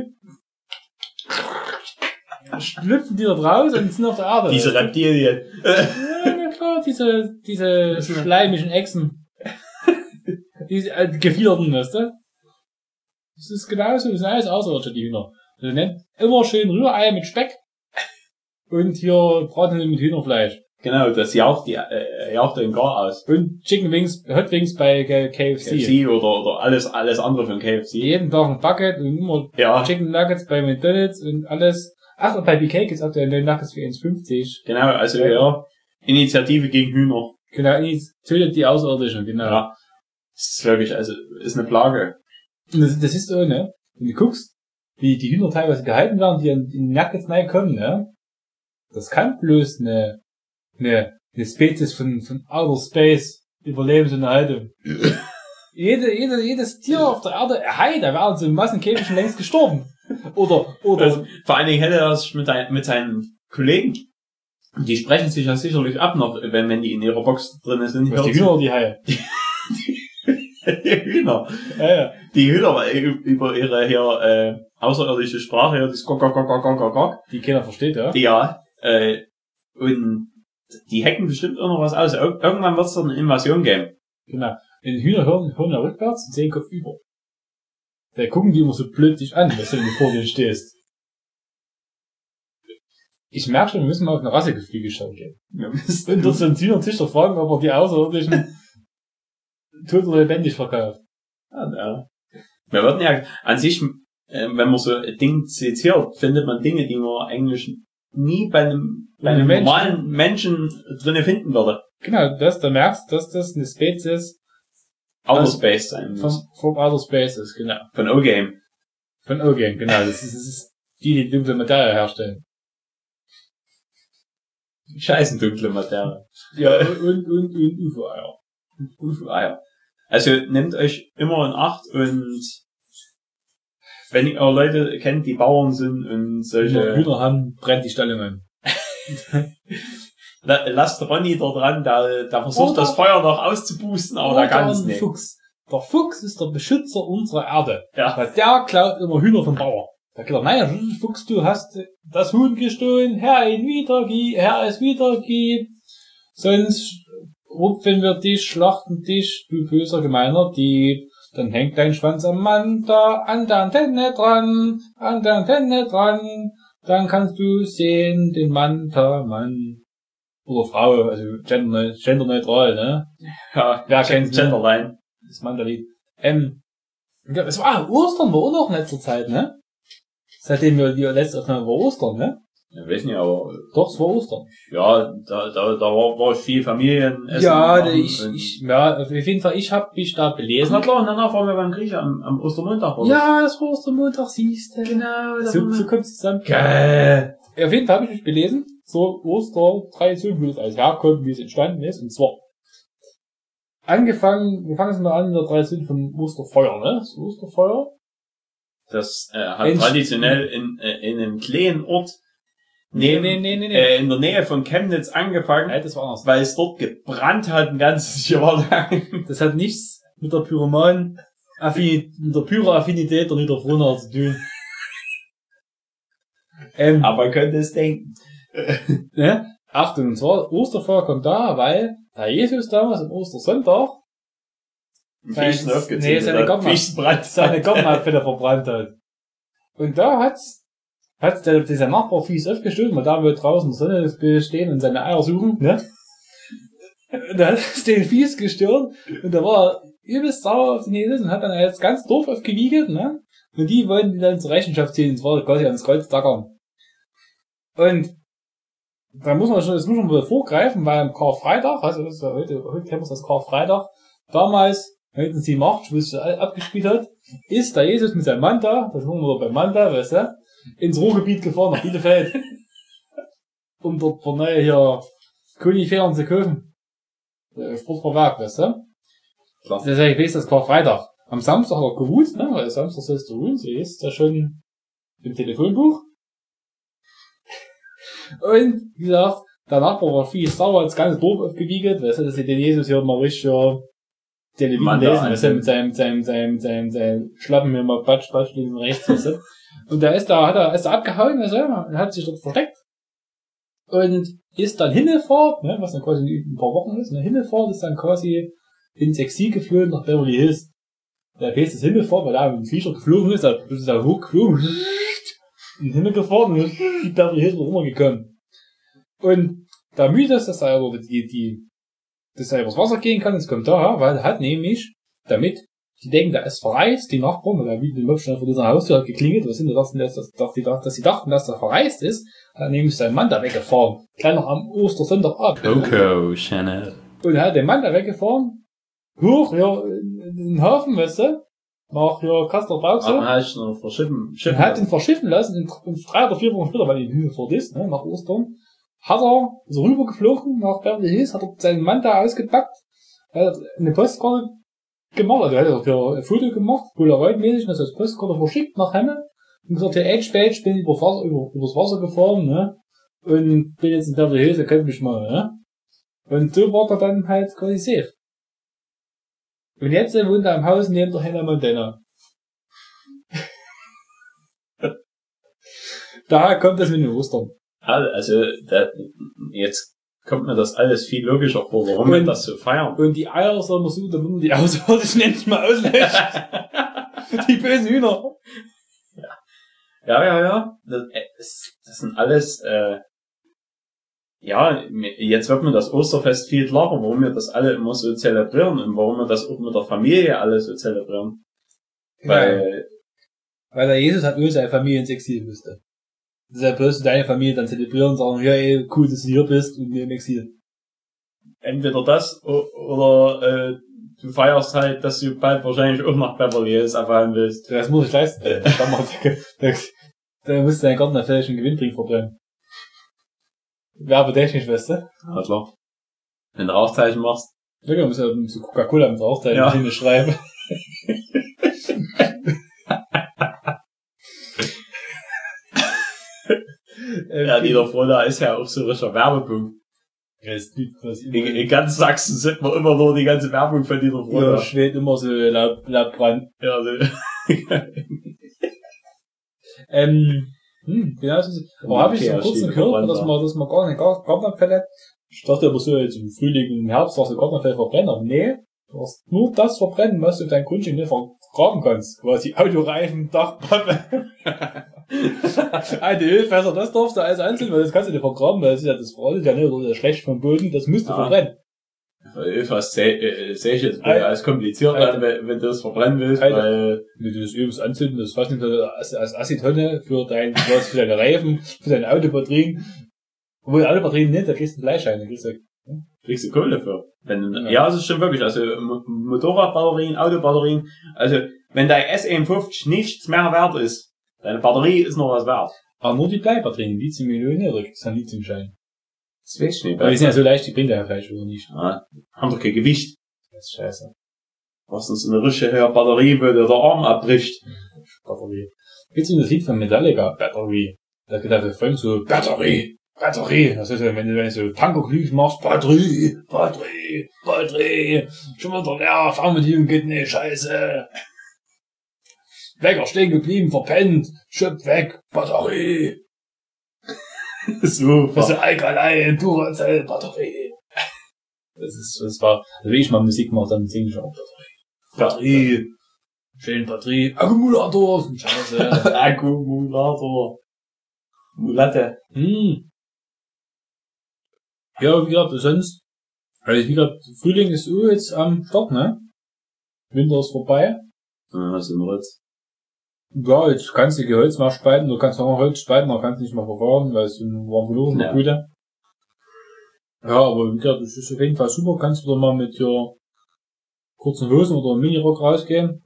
schlüpfen die da raus und sind auf der Erde. diese weißt Reptilien. du? Ja, na klar, diese, diese schleimigen Echsen. Diese äh, gefiederten, weißt du? Das ist genauso, das sind alles Außerirdische, die Hühner. Also nennt immer schön Rührei mit Speck und hier Braten mit Hühnerfleisch. Genau, das jaucht die, äh, jaucht den Gar aus. Und Chicken Wings, Hot Wings bei K F C. K F C oder, oder alles, alles andere von K F C. Jeden Tag ein Bucket und immer Ja, Chicken Nuggets bei McDonald's und alles. Ach, und bei B K gibt's aktuell neue Nuggets für eins fünfzig. genau, also ja, Initiative gegen Hühner. Genau, jetzt tötet die Außerirdischen, genau. Ja. Das ist wirklich, also, ist eine Plage. Und das, das ist so, ne? Wenn du guckst, wie die Hühner teilweise gehalten werden, die in die Nuggets reinkommen, ne? Das kann bloß eine, eine, eine Spezies von, von Outer Space Überlebensunterhaltung. Jede, jede, jedes Tier auf der Erde, hey, da wären so Massenkäfig schon längst gestorben. Oder, oder, Also, vor allen Dingen hätte er das mit, ein, mit seinen Kollegen. Die sprechen sich ja sicherlich ab noch, wenn, wenn die in ihrer Box drin sind. was, die Hühner oder die Haie? Die Hühner. Ja, ja. Die Hühner weil über ihre hier, äh, außerirdische Sprache, hier, das Gok, Gok, Gok, Gok, Gok, Gok, Die keiner versteht, ja. die ja, äh, und die hacken bestimmt auch noch was aus. Ir irgendwann wird es doch eine Invasion geben. Genau. Wenn die Hühner hören, hören ja rückwärts und sehen Kopf über. Da gucken die immer so blöd dich an, wenn du vor denen stehst. Ich merke schon, wir müssen mal auf eine Rassegeflügelschau gehen. Ja, Und dort so ein Hühnerzüchter fragen, ob er die Außerirdischen tot oder lebendig verkauft. ja. Wir würden ja an sich, äh, wenn man so ein Ding zitiert, findet man Dinge, die man eigentlich nie bei einem, bei einem Menschen. normalen Menschen drinnen finden würde. Genau, das, da merkst du, dass das eine Spezies Outer Also, Space sein muss. vom, vom Outer Space ist, genau. Von O-Game. Von O-Game, genau. Das ist, das ist die, die dunkle Materie herstellen. Scheißen dunkle Materie. Ja, und, und, und, und U F O-Eier. U F O-Eier. Also nehmt euch immer in Acht und wenn ihr Leute kennt, die Bauern sind und solche... Hühner haben, brennt die Stellung an. lasst Ronny da dran, der, der versucht oder, das Feuer noch auszupusten, aber der kann es nicht. Fuchs. Der Fuchs ist der Beschützer unserer Erde. Ja. Weil der klaut immer Hühner vom Bauer. Da geht er, naja, Fuchs, du hast das Huhn gestohlen, Herr ihn wiedergib, Herr es wiedergib. Sonst rupfen wir dich, schlachten dich, du böser gemeiner Dieb. Dann hängt dein Schwanz am Manta, an der Antenne dran, an der Antenne dran. Dann kannst du sehen, den Manta, Mann. Oder Frau, also gender, genderneutral, ne? Ja, wer kennt's, ne? Genderline. Das Manta-Lied. Ähm, es war, Ostern war auch noch in letzter Zeit, ne? Seitdem wir die letzte Aufnahme war Ostern, ne? Ja, weiß nicht, aber... Doch, es war Ostern. Ja, da, da, da war, war viel Familienessen. Ja, ich, ich, ja, auf jeden Fall, ich hab mich da belesen. Na klar, und danach waren wir beim Griechen am, am Ostermontag, oder? Ja, das war Ostermontag, siehst du. Genau. So, so kommt's zusammen. Geil. Auf jeden Fall habe ich mich belesen. So, Ostertradition, wie das alles herkommt, wie es entstanden ist. Und zwar, angefangen, wir fangen jetzt mal an mit der Tradition vom Osterfeuer, ne? Das Osterfeuer. Das, äh, hat Entsch- traditionell in, äh, in einem kleinen Ort, Nee, nee, nee, nee, nee. Äh, in der Nähe von Chemnitz angefangen, Nein, das war anders. weil es dort gebrannt hat ein ganzes Jahr lang. Das hat nichts mit der Pyroman, Affinität, mit der Pyro-Affinität der Niederfrohner zu tun. Ähm, Aber man könnte es denken. ne? Achtung, und zwar, Osterfeuer kommt da, weil der Jesus damals am Ostersonntag Fichten nee, aufgezündet seine hat. Garten- Fichtenbrand. seine Gartenabfälle verbrannt hat. Und da hat's, hat's der, dieser Nachbar fies aufgestellt, weil da wird draußen in der Sonne stehen und seine Eier suchen, ne? Und da hat es den fies gestört, und da war er übelst sauer auf den Jesus und hat dann das ganze Dorf aufgewiegelt, ne? Und die wollten die dann zur Rechenschaft ziehen, und zwar quasi ans Kreuz tackern. Und da muss man schon, das muss man mal vorgreifen, weil am Karfreitag, also das ist ja heute, heute kennen wir das Karfreitag, damals, hätten sie Macht, wo es abgespielt hat, ist der Jesus mit seinem Manta, das haben wir beim Manta, weißt du, ins Ruhrgebiet gefahren, nach Bielefeld, um dort für neue hier Koniferen zu kaufen. Sportverwerk, weißt du? Klar. Das ist ja, ich weiß, das Karfreitag. Am Samstag hat er geruht, ne, weil Samstag sollst du ruhen, so ist ja schon im Telefonbuch. Und, wie gesagt, der Nachbar war viel sauer, das ganze Dorf aufgewiegelt, weißt du, dass sie den Jesus hier mal richtig, ja, den Mann, lesen, da weißt du, mit seinem, seinem, seinem, seinem, seinem Schlappen hier mal patsch, patsch, links und rechts, weißt du. Und da ist da, hat er, ist da abgehauen, weißt du, und hat sich dort versteckt. Und ist dann Himmelfahrt, ne, was dann quasi ein paar Wochen ist, ne, Himmelfahrt ist dann quasi ins Exil geflogen nach Beverly Hills. Der Pest ist Himmelfahrt, weil da ein Flieger geflogen ist, da ist er hochgeflogen, in den Himmel gefahren und Beverly Hills war rumgekommen. Und der Mythos ist, dass er aber die, die, dass er übers Wasser gehen kann, das kommt da, weil er hat nämlich, damit, die denken, der ist verreist, die Nachbarn, weil er wie den Möbelstein vor dieser Haustür hat geklingelt, was sind die dachten, dass, dass, dass, die, dass sie dachten, dass er verreist ist, hat er nämlich seinen Mann da weggefahren. Gleich noch am Ostersonntag ab. Coco Chanel. Und er hat den Mann da weggefahren, hoch, ja, in den Hafen, weißt du, nach, ja, Kastor Brauxel. Aber hat ich noch verschiffen, Und hat ihn verschiffen lassen, und, und drei oder vier Wochen später, weil die Hügel vor ist, ne, nach Ostern, hat er, so rübergeflogen nach Beverly Hills, hat er seinen Mann da ausgepackt, hat eine Postkarte gemacht, also er hat er ein Foto gemacht, Polaroid-mäßig, und hat das Postkarte verschickt nach Hemme, und gesagt, ja, Edge Badge, bin über Wasser, über, übers Wasser gefahren, ne, und bin jetzt in Beverly Hills, er kennt mich mal, ne. Und so war er dann halt quasi safe. Und jetzt wohnt er im Haus neben der Hannah Montana. Daher kommt das mit den Ostern. Also, da, jetzt kommt mir das alles viel logischer vor, warum Und- wir das so feiern. Und die Eier soll man suchen, damit man die Außerirdischen endlich mal auslöscht. Die bösen Hühner. Ja, ja, ja. Das, äh, das das sind alles, äh, ja, jetzt wird mir das Osterfest viel klarer, warum wir das alle immer so zelebrieren und warum wir das auch mit der Familie alle so zelebrieren. Weil, Weil der Jesus hat nur seine Familie ins Exil müsste. Deshalb wirst du deine Familie dann zelebrieren und sagen, ja, ey, cool, dass du hier bist und wir im Exil. entweder das o- oder äh, du feierst halt, dass du bald wahrscheinlich auch nach Beverly Hills erfahren willst. Das muss ich leisten. Da, macht- da, da musst du deinen Garten vielleicht einen Gewinntrink verbrennen. Werbetechnisch, weißt du? Ja, klar. Wenn du Rauchzeichen machst. Ja, du musst ja so Coca-Cola mit Rauchzeichen Ja. ja. schreiben. Ja, Niederfrohna ist ja auch so ein richtiger Werbepunkt. Es liegt quasi in, in ganz Sachsen sieht man immer nur die ganze Werbung von dieser Frau. Ja, schwebt immer so Laub, Laubbrand. Ja, so. ähm, hm, genau so. Aber okay, habe ich so einen kurzen gehört, dass man, dass man gar nicht gar, Gartenabfälle, ich dachte aber so jetzt im Frühling, im Herbst, dass du Gartenabfälle verbrennen, aber nee, du hast nur das verbrennen, was du dein Grundstück nicht vergraben kannst. Quasi Autoreifen, Dachpappe. Alte Ölfässer, das darfst du alles einzeln, weil das kannst du nicht vergraben, weil das ist ja das verrottet ja nicht oder schlecht vom Boden, das musst du ja verbrennen. Ölfass sehe äh, seh ich jetzt als kompliziert an, wenn, wenn du das verbrennen willst, Alter, weil... Wenn du das Öl anzünden, das fast nicht als, als Acetonne für dein, für deine Reifen, für deine Autobatterien. Obwohl Autobatterien nicht, da kriegst du einen Bleischein, da kriegst du, ja? kriegst du Kohle für. Wenn, ja. ja, das ist schon wirklich, also Motorradbatterien, Autobatterien, also wenn dein S einundfünfzig nichts mehr wert ist, deine Batterie ist noch was wert. Aber nur die Bleibatterien, Lithium-Ionen nicht, das ist ein Lithiumschein. Das weiß ich nicht. Aber die sind ja so leicht, die bringen ja vielleicht oder nicht. Ja, haben doch kein Gewicht. Das ist scheiße. Was ist so eine richtige Batterie, wo dir der Arm abbricht? Batterie. Gibt's nicht das Lied von Metallica? Batterie. Da geht einfach voll so, Batterie, Batterie. Das ist ja, wenn du, wenn du so Tankerglück machst, Batterie, Batterie, Batterie. Schon wieder leer, Fernbedienung geht nicht, scheiße. Wecker stehen geblieben, verpennt, schöpf weg, Batterie. Super. Das ist Alkaline, Duracell, Batterie. Das ist, das war, also wenn ich mal Musik mache, dann singe ich auch Batterie. Batterie. Schön Batterie. Akkumulator, ist ein Scheiße. Akkumulator. Mulatte. Hm. Ja, wie gesagt, sonst, also wie gesagt, Frühling ist oh, jetzt am Start, ne? Winter ist vorbei. Ja, das ist ein Rotz. Ja, jetzt kannst du Holz mal spalten, du kannst auch Holz spalten, man kann es nicht mal verfahren, weil es in warm genug ist, ja. Gute. Ja, aber wie gesagt, das ist auf jeden Fall super, kannst du da mal mit dir kurzen Hosen oder einem Minirock rausgehen.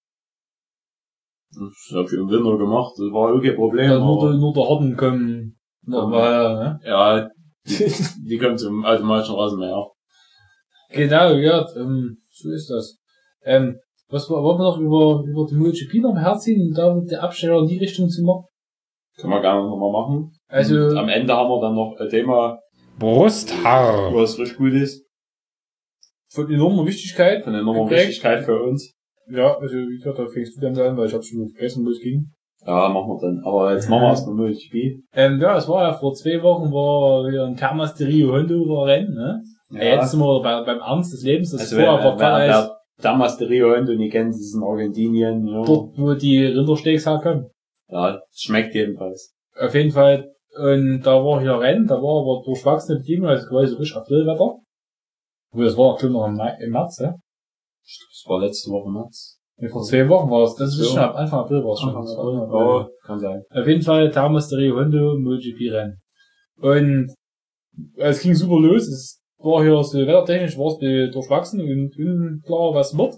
Das hab ich im Winter gemacht, das war auch kein Problem. Ja, nur, nur der Harten kommen, normal, ne? Ja, die, die kommen zum automatischen Rasenmäher. Genau, ja, ähm, so ist das. Ähm, Was wollen wir noch über, über die MotoGP noch herziehen und da mit der Absteller in die Richtung zu machen? Können wir gerne nochmal machen. Also, und am Ende haben wir dann noch ein Thema Brusthaar. Was richtig gut ist. Von enormer Wichtigkeit. Von enormer Wichtigkeit für uns. Ja, also wie gesagt, da fängst du dann an, weil ich hab's schon vergessen, wo es ging. Ja, machen wir dann. Aber jetzt machen wir erstmal MotoGP. Ähm, ja, es war ja vor zwei Wochen war wieder ein Thermas de Rio Hondo Rennen, ne? Ja. Ja, jetzt sind wir bei, beim Ernst des Lebens, das also vorher war klar. Thermas de Rio Hondo, die kennen sie, ist in Argentinien, ja. Dort, wo die Rindersteaks herkommen. Ja, schmeckt jedenfalls. Auf jeden Fall, und da war hier Rennen, da war aber durchwachsene Bedingungen, also quasi richtig Aprilwetter. Wo das war auch schon noch im, Mai, im März, ja? Das war letzte Woche März. Nee, vor zwei Wochen war es, das ist so. Schon ab Anfang April war es schon. April. Oh, kann sein. Auf jeden Fall, Thermas de Rio Hondo, MotoGP Rennen. Und, es ging super los, es war hier so wettertechnisch, war es durchwachsen und unklar, was wird.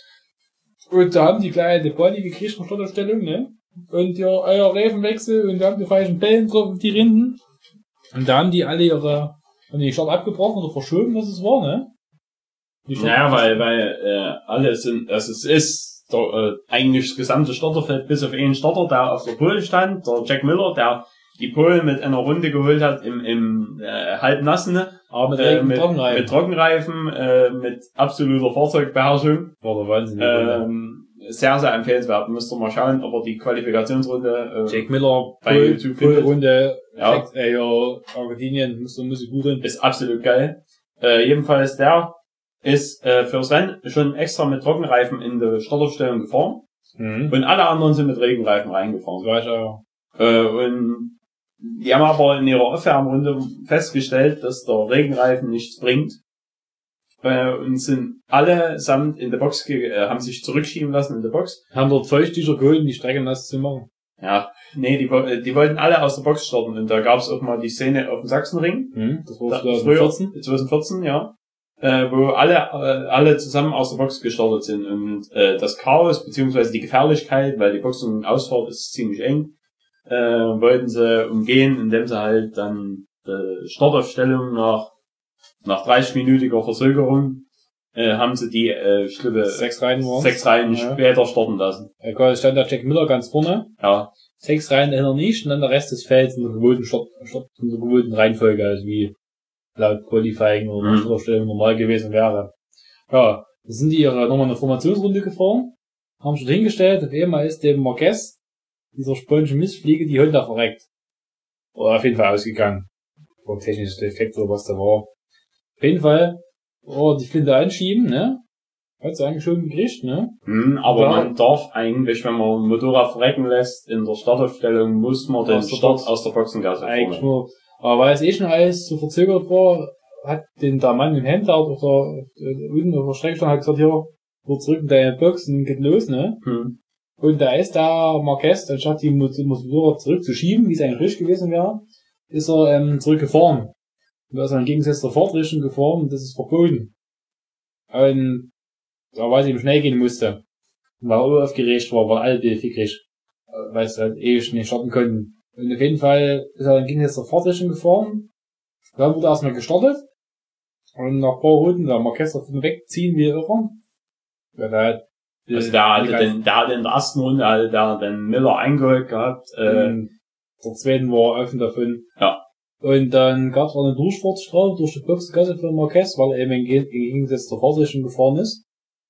Und da haben die gleich die Body gekriegt von Startaufstellung, ne? Und ja, euer Reifenwechsel und da haben die falschen Bällen drauf auf die Rinden. Und da haben die alle ihre, haben die Start abgebrochen oder verschoben, was es war, ne? Naja, weil, weil, äh, alle sind, also es ist, der, äh, eigentlich das gesamte Starterfeld bis auf einen Starter, der auf der Pole stand, der Jack Miller, der die Pole mit einer Runde geholt hat im, im, äh, halbnassen, aber mit, äh, mit, Trockenreifen. mit Trockenreifen, äh, mit absoluter Fahrzeugbeherrschung. War der Wahnsinn. Ähm, sehr, sehr empfehlenswert. Müsst ihr mal schauen, ob er die Qualifikationsrunde, äh, Jack Miller, bei Pole, YouTube findet. Runde, ja. Äh, ja, Argentinien, müsst ihr, müsst ihr googeln. Ist absolut geil. Äh, jedenfalls der ist, äh, fürs Rennen schon extra mit Trockenreifen in die Startaufstellung gefahren. Mhm. Und alle anderen sind mit Regenreifen reingefahren. Das war ich auch. Äh, und die haben aber in ihrer Aufwärmrunde festgestellt, dass der Regenreifen nichts bringt. Äh, und sind allesamt in der Box, ge- äh, haben sich zurückschieben lassen in der Box. Haben dort Feuchttücher geholt, um die Strecke nass zu machen. Ja, nee, die, die wollten alle aus der Box starten. Und da gab es auch mal die Szene auf dem Sachsenring. Mhm, das war Da- zwanzig vierzehn. Früher, zwanzig vierzehn, ja. Äh, wo alle, äh, alle zusammen aus der Box gestartet sind. Und äh, das Chaos, beziehungsweise die Gefährlichkeit, weil die Box und Ausfahrt ist ziemlich eng, äh, wollten sie umgehen, indem sie halt dann äh, Startaufstellung nach nach dreißig-minütiger Verzögerung äh, haben sie die, äh, ich glaube, Sechs Reihen waren sechs Reihen ja. später starten lassen. Ja, stand der Jack Miller ganz vorne. Ja. Sechs Reihen dahinter nicht und dann der Rest des Felds in der gewohnten, Start, Start, in der gewohnten Reihenfolge, also wie laut Qualifying oder mhm. Startaufstellung normal gewesen wäre. Ja, da sind die ihre nochmal eine Formationsrunde gefahren, haben schon hingestellt, auf einmal ist dem Marquez, dieser spanischen Mistfliege, die Honda verreckt. Oder auf jeden Fall ausgegangen. Oder technisches Defekt oder was da war. Auf jeden Fall, oh, die Flinte anschieben, ne? Hat sie eigentlich schon gekriegt, ne? Hm, aber ja. Man darf eigentlich, wenn man ein Motorrad verrecken lässt, in der Startaufstellung muss man den Start aus der Boxengasse eigentlich nur. Aber weil es eh schon alles so verzögert war, hat den der Mann im Hemd auf der, unten auf der Strecke hat gesagt, hier, nur zurück in deine Boxen, geht los, ne? Hm. Und da ist da Marquez, anstatt die Motorrad zurückzuschieben, wie es eigentlich richtig gewesen wäre, ist er, ähm, zurückgefahren. Und da ist er im Gegensatz zur Fahrtrichtung gefahren, und das ist verboten. Und, da weil es eben schnell gehen musste. Weil er aufgeregt war, weil alle fickrig. Weil es halt ewig nicht starten konnten. Und auf jeden Fall ist er im Gegensatz zur Fahrtrichtung gefahren. Dann wurde er erstmal gestartet. Und nach ein paar Runden, da Marquez davon wegziehen wie irre. Ja, da hat, also der hatte den, der hatte in der ersten Runde, hatte der den Miller eingeholt gehabt, äh, der zweiten war offen davon. Ja. Und dann gab es auch eine Durchfahrtsstrafe durch die Boxengasse für Marquez, weil er eben im Gegensatz zur Fahrtrichtung gefahren ist.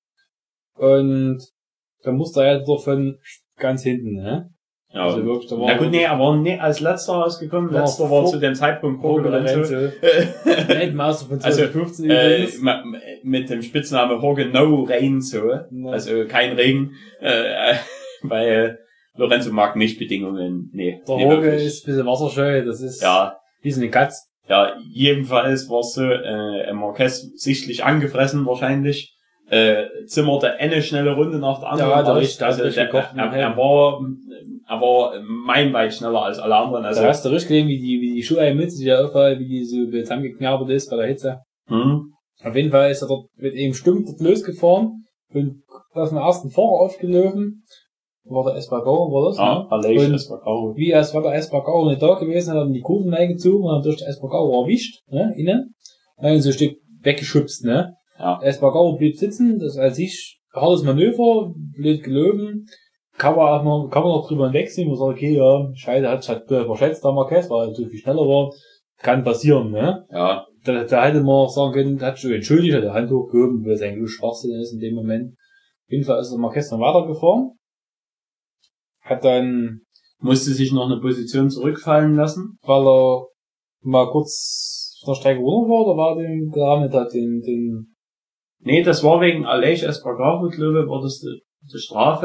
Und dann musste er halt davon ganz hinten, ne? Ja. Also wirklich, da war. Na gut, nee, er war nicht als letzter rausgekommen. Ja, letzter war zu dem Zeitpunkt Jorge Lorenzo. Weltmeister von zwanzig fünfzehn äh, äh, mit dem Spitznamen Jorge No Rain, so. Ja. Also kein Regen, äh, weil Lorenzo mag nicht Bedingungen, nee. Der Jorge ist ein bisschen wasserscheu, das ist. Ja. Wie so eine Katz. Ja, jedenfalls war es so, äh, Marquez sichtlich angefressen wahrscheinlich. Äh, zimmerte eine schnelle Runde nach der anderen. Ja, der richtig, also der, der, er, er war, er war meilenweit schneller als alle anderen. Also da hast du richtig gesehen, wie die, wie die Schuhe mit sich da auffallen, wie die so zusammengeknabbert ist bei der Hitze. Mhm. Auf jeden Fall ist er dort mit eben stumm dort losgefahren und auf den ersten Fahrer aufgelaufen. War der Espargaro, war das, ja, ne? Und Espargaro. Wie als war der Espargaro nicht da gewesen, hat er die Kurven eingezogen und dann durch den Espargaro erwischt, ne, innen. Und dann so ein Stück weggeschubst, ne. Ja. Espargaro blieb sitzen, das ist als sich hartes Manöver, blöd gelaufen. Kann man auch mal, kann man noch drüber hinwegsehen, man sagt, okay, ja, Scheiße, hat halt verschätzt, der Marquez, weil er so viel schneller war. Kann passieren, ne? Ja. Da, da hätte man auch sagen können, hat schon entschuldigt, hat die Hand hochgehoben, weil es eigentlich Schwachsinn ist in dem Moment. Auf jeden Fall ist der Marquez noch weitergefahren. Hat dann, musste sich noch eine Position zurückfallen lassen, weil er mal kurz von der Strecke runter war, oder war den gerammt hat, den, den, nee, das war wegen Aleix Espargaro, glaube ich, war das die, die Strafe,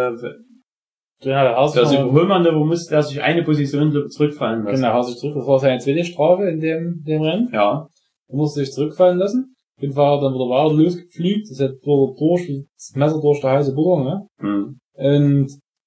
äh, ja, für das Überholmanöver musste er sich eine Position zurückfallen lassen. Genau, er hat sich zurück, das war seine zweite Strafe in dem, dem Rennen. Ja. Er musste sich zurückfallen lassen. Auf jeden Fall hat er dann wieder weiter losgefliegt, das hat durch, das Messer durch der heiße Butter, ne? Mhm. Und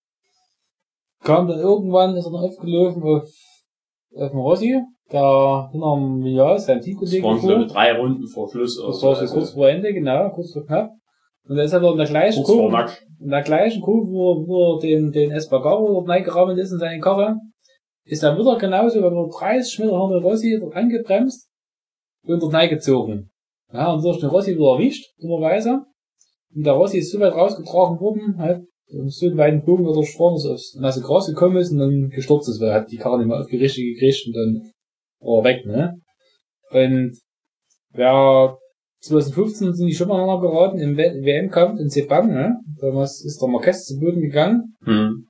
kam dann irgendwann, ist er dann aufgelaufen auf, auf den Rossi, da hinter dem Vial, sein Teamkollege. Das waren, glaube ich, drei Runden vor Schluss. Das war so also kurz vor Ende, genau, kurz vor knapp. Und da ist er in der gleichen Kurve, in der gleichen Kurve, wo, wo er den, den Espargaro dort reingerammt ist in seine Karre, ist er wieder genauso, wenn er dreißig Meter hinter Rossi dort angebremst und dort reingezogen. Ja, und durch den Rossi wieder erwischt, dummerweise. Und der Rossi ist so weit rausgetragen worden, halt, und so einen weiten Bogen, dass er vorne so aufs nasse Gras gekommen ist und dann gestürzt ist, weil er hat die Karre nicht mehr aufgerichtet gekriegt und dann war er weg, ne? Und, ja, zwanzig fünfzehn sind die schon mal aneinander geraten im W M-Kampf in Sepang, ne? Damals ist der Marquez zu Boden gegangen. Hm.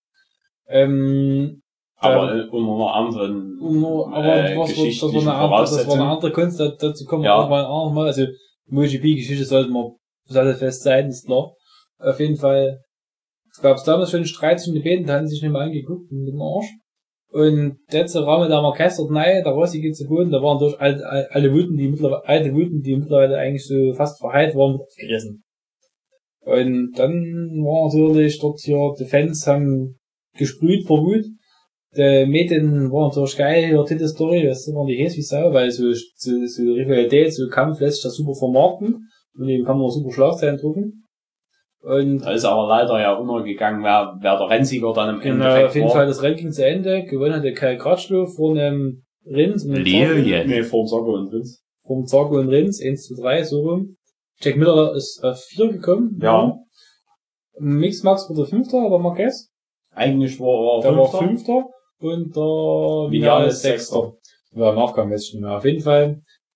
Ähm, aber äh, unter einer anderen um, aber äh, was, das, war eine andere, das war eine andere Kunst, dazu kommen wir ja irgendwann auch nochmal. Also, MotoGP-Geschichte sollte man sattelfest sein, ist klar. Auf jeden Fall, es gab damals schon einen Streit zwischen den beiden, da hatten sie sich nicht mehr angeguckt, mit dem Arsch. Und letzte Rahmen der Marquez dort nein, der Rossi geht zu Boden, da waren durch alte, alte Wuten, die mittlerweile, alte Wuten, die mittlerweile eigentlich so fast verheilt waren, aufgerissen. Und dann war natürlich dort hier, die Fans haben gesprüht vor Wut. Die Mädchen waren natürlich geil, hier Titte Story, das waren die Häs wie Sau, weil so, so, so Rivalität, so Kampf lässt sich das super vermarkten. Und eben kann man super Schlagzeilen drucken. Und da ist aber leider ja untergegangen, wer, wer der Rennsieger dann im genau, Endeffekt war. Auf jeden war. Fall, das Rennen ging zu Ende. Gewonnen hat der Kai Kratschlow vor einem Rins. Lilien. Nee, vor dem Zarco und Rins. Vor dem Zarco und Rins, eins zu drei, so rum. Jack Miller ist auf vier gekommen. Ja. Mix Max wurde Fünfter, aber Marquez. Eigentlich war er der Fünfter. Der war Fünfter. Und der Vinales Sechster. Ja, Nachgang weiß ich nicht mehr. Auf jeden Fall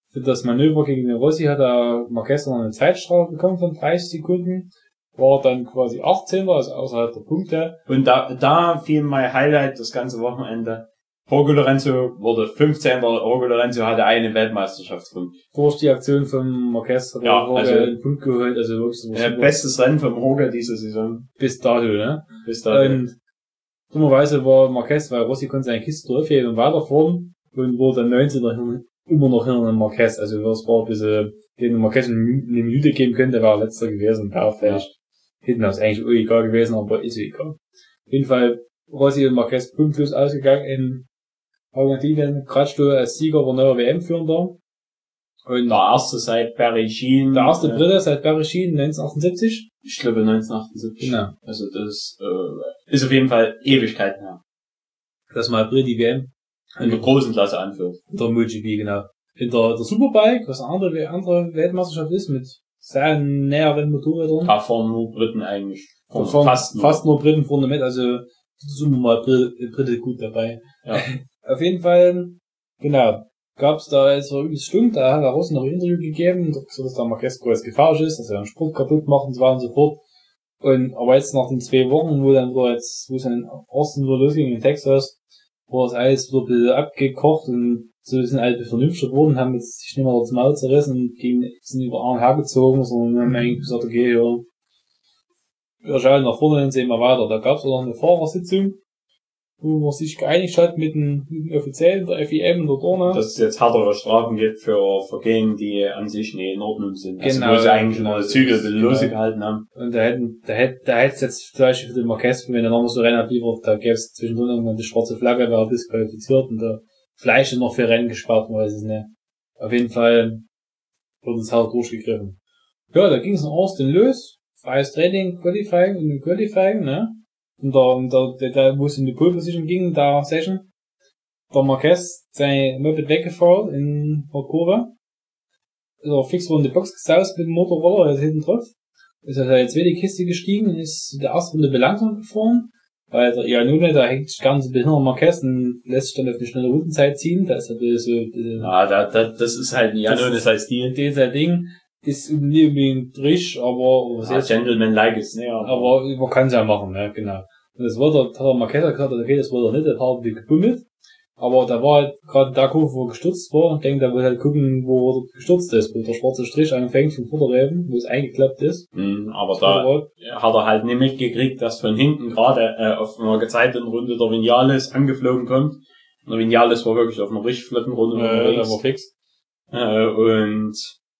für das Manöver gegen den Rossi hat der Marquez noch eine Zeitstrafe bekommen von dreißig Sekunden. War dann quasi achtzehnter, also außerhalb der Punkte. Und da, da fiel mein Highlight das ganze Wochenende. Jorge Lorenzo wurde fünfzehnter Jorge Lorenzo hatte eine Weltmeisterschaftspunkt. Durch die Aktion von Marquez hat ja, Jorge also, einen Punkt geholt, also wirklich. Äh, bestes Rennen vom Jorge diese Saison. Bis dato, ne? Bis dato. Und dummerweise war Marquez, weil Rossi konnte seine Kiste durchheben und weiterfahren und wurde dann neunzehnter immer noch hinter dem Marquez. Also das war ein bisschen, den Marquez eine Minute geben könnte, wäre er letzter gewesen. Wäre vielleicht hinten aus eigentlich auch egal gewesen, aber ist egal. Auf jeden Fall Rossi und Marquez punktlos ausgegangen in Argentinien. Crutchlow als Sieger war neuer W M-Führender. Und der erste seit Barry Sheen. Der erste Brite äh, seit Barry Sheen neunzehnhundertachtundsiebzig. Ich glaube neunzehnhundertachtundsiebzig. Genau. Also das äh, ist auf jeden Fall Ewigkeiten her. Dass mal Brite die W M in der großen Klasse anführt. In der MotoGP, genau. In der, der Superbike, was eine andere, andere Weltmeisterschaft ist, mit sehr näheren Motorrädern. Da fahren nur Briten eigentlich. Da fahren fast, nur. fast nur Briten vorne mit, also sind wir mal Brite gut dabei. Ja. Auf jeden Fall, genau, gab's da jetzt so übelst stimmt, da hat der Rossi noch ein Interview gegeben, so dass der Marquez groß gefährlich ist, dass er den Sport kaputt macht und so weiter und so fort. Und, aber jetzt nach den zwei Wochen, wo dann so jetzt, wo es dann in Austin wieder losging in Texas, war das alles wieder ein bisschen abgekocht und so sind alle vernünftig worden, haben jetzt sich nicht mehr das Maul zerrissen und gegen, sind über Arm hergezogen, sondern haben eigentlich gesagt, okay, ja, wir schauen nach vorne und sehen mal weiter. Da gab's auch noch eine Fahrersitzung, wo man sich geeinigt hat mit den, mit den Offiziellen der F I M und der Dorna. Dass es jetzt härtere Strafen gibt für Vergehen, die an sich nicht in Ordnung sind. Genau. Also wo sie eigentlich genau, nur Zügel ein bisschen genau. losgehalten haben. Und da hätten, da hätte, da hätte es jetzt zum Beispiel für den Marquez, wenn er nochmal so Rennen abliefert, da gäbe es zwischendrin irgendwann die schwarze Flagge, wäre disqualifiziert und der Fleisch noch für Rennen gespart, man weiß es nicht. Auf jeden Fall wurde es halt durchgegriffen. Ja, da ging es in Austin los. Freies Training, Qualifying und Qualifying, ne? Und da, und da, der, der, wo es in die Pole Position ging, da Session, der Marquez sein Moped weggefahren in der Kurve. Ist er fix in die Box gesaust mit dem Motorroller, er ist hinten drauf. Ist er in die zweite Kiste gestiegen und ist in der ersten Runde belangsamt gefahren. Weil der Iannone, da hängt sich ganz hinter Marquez und lässt sich dann auf eine schnelle Rundenzeit ziehen. Da ist er so, bisschen, ja, da, da, das ist halt ein Iannone, das heißt die. Das sein Ding. Ist nicht unbedingt richtig, aber, ja, Gentleman-like ist, ne, aber, aber man kann es ja machen, ne, genau. Und das war der, hat der Marquez gesagt, okay, das war der nicht, der hat wie gebummelt. Aber da war halt gerade der Kurve, wo er gestürzt war, und denkt, er will halt gucken, wo er gestürzt ist, wo der schwarze Strich anfängt vom Vorderreifen, wo es eingeklappt ist. Mhm, aber da hat er halt nicht mitgekriegt, dass von hinten gerade äh, auf einer gezeiteten Runde der Vinales angeflogen kommt. Und der Vinales war wirklich auf einer richtig flotten Runde äh, unterwegs. Der war fix. Äh, und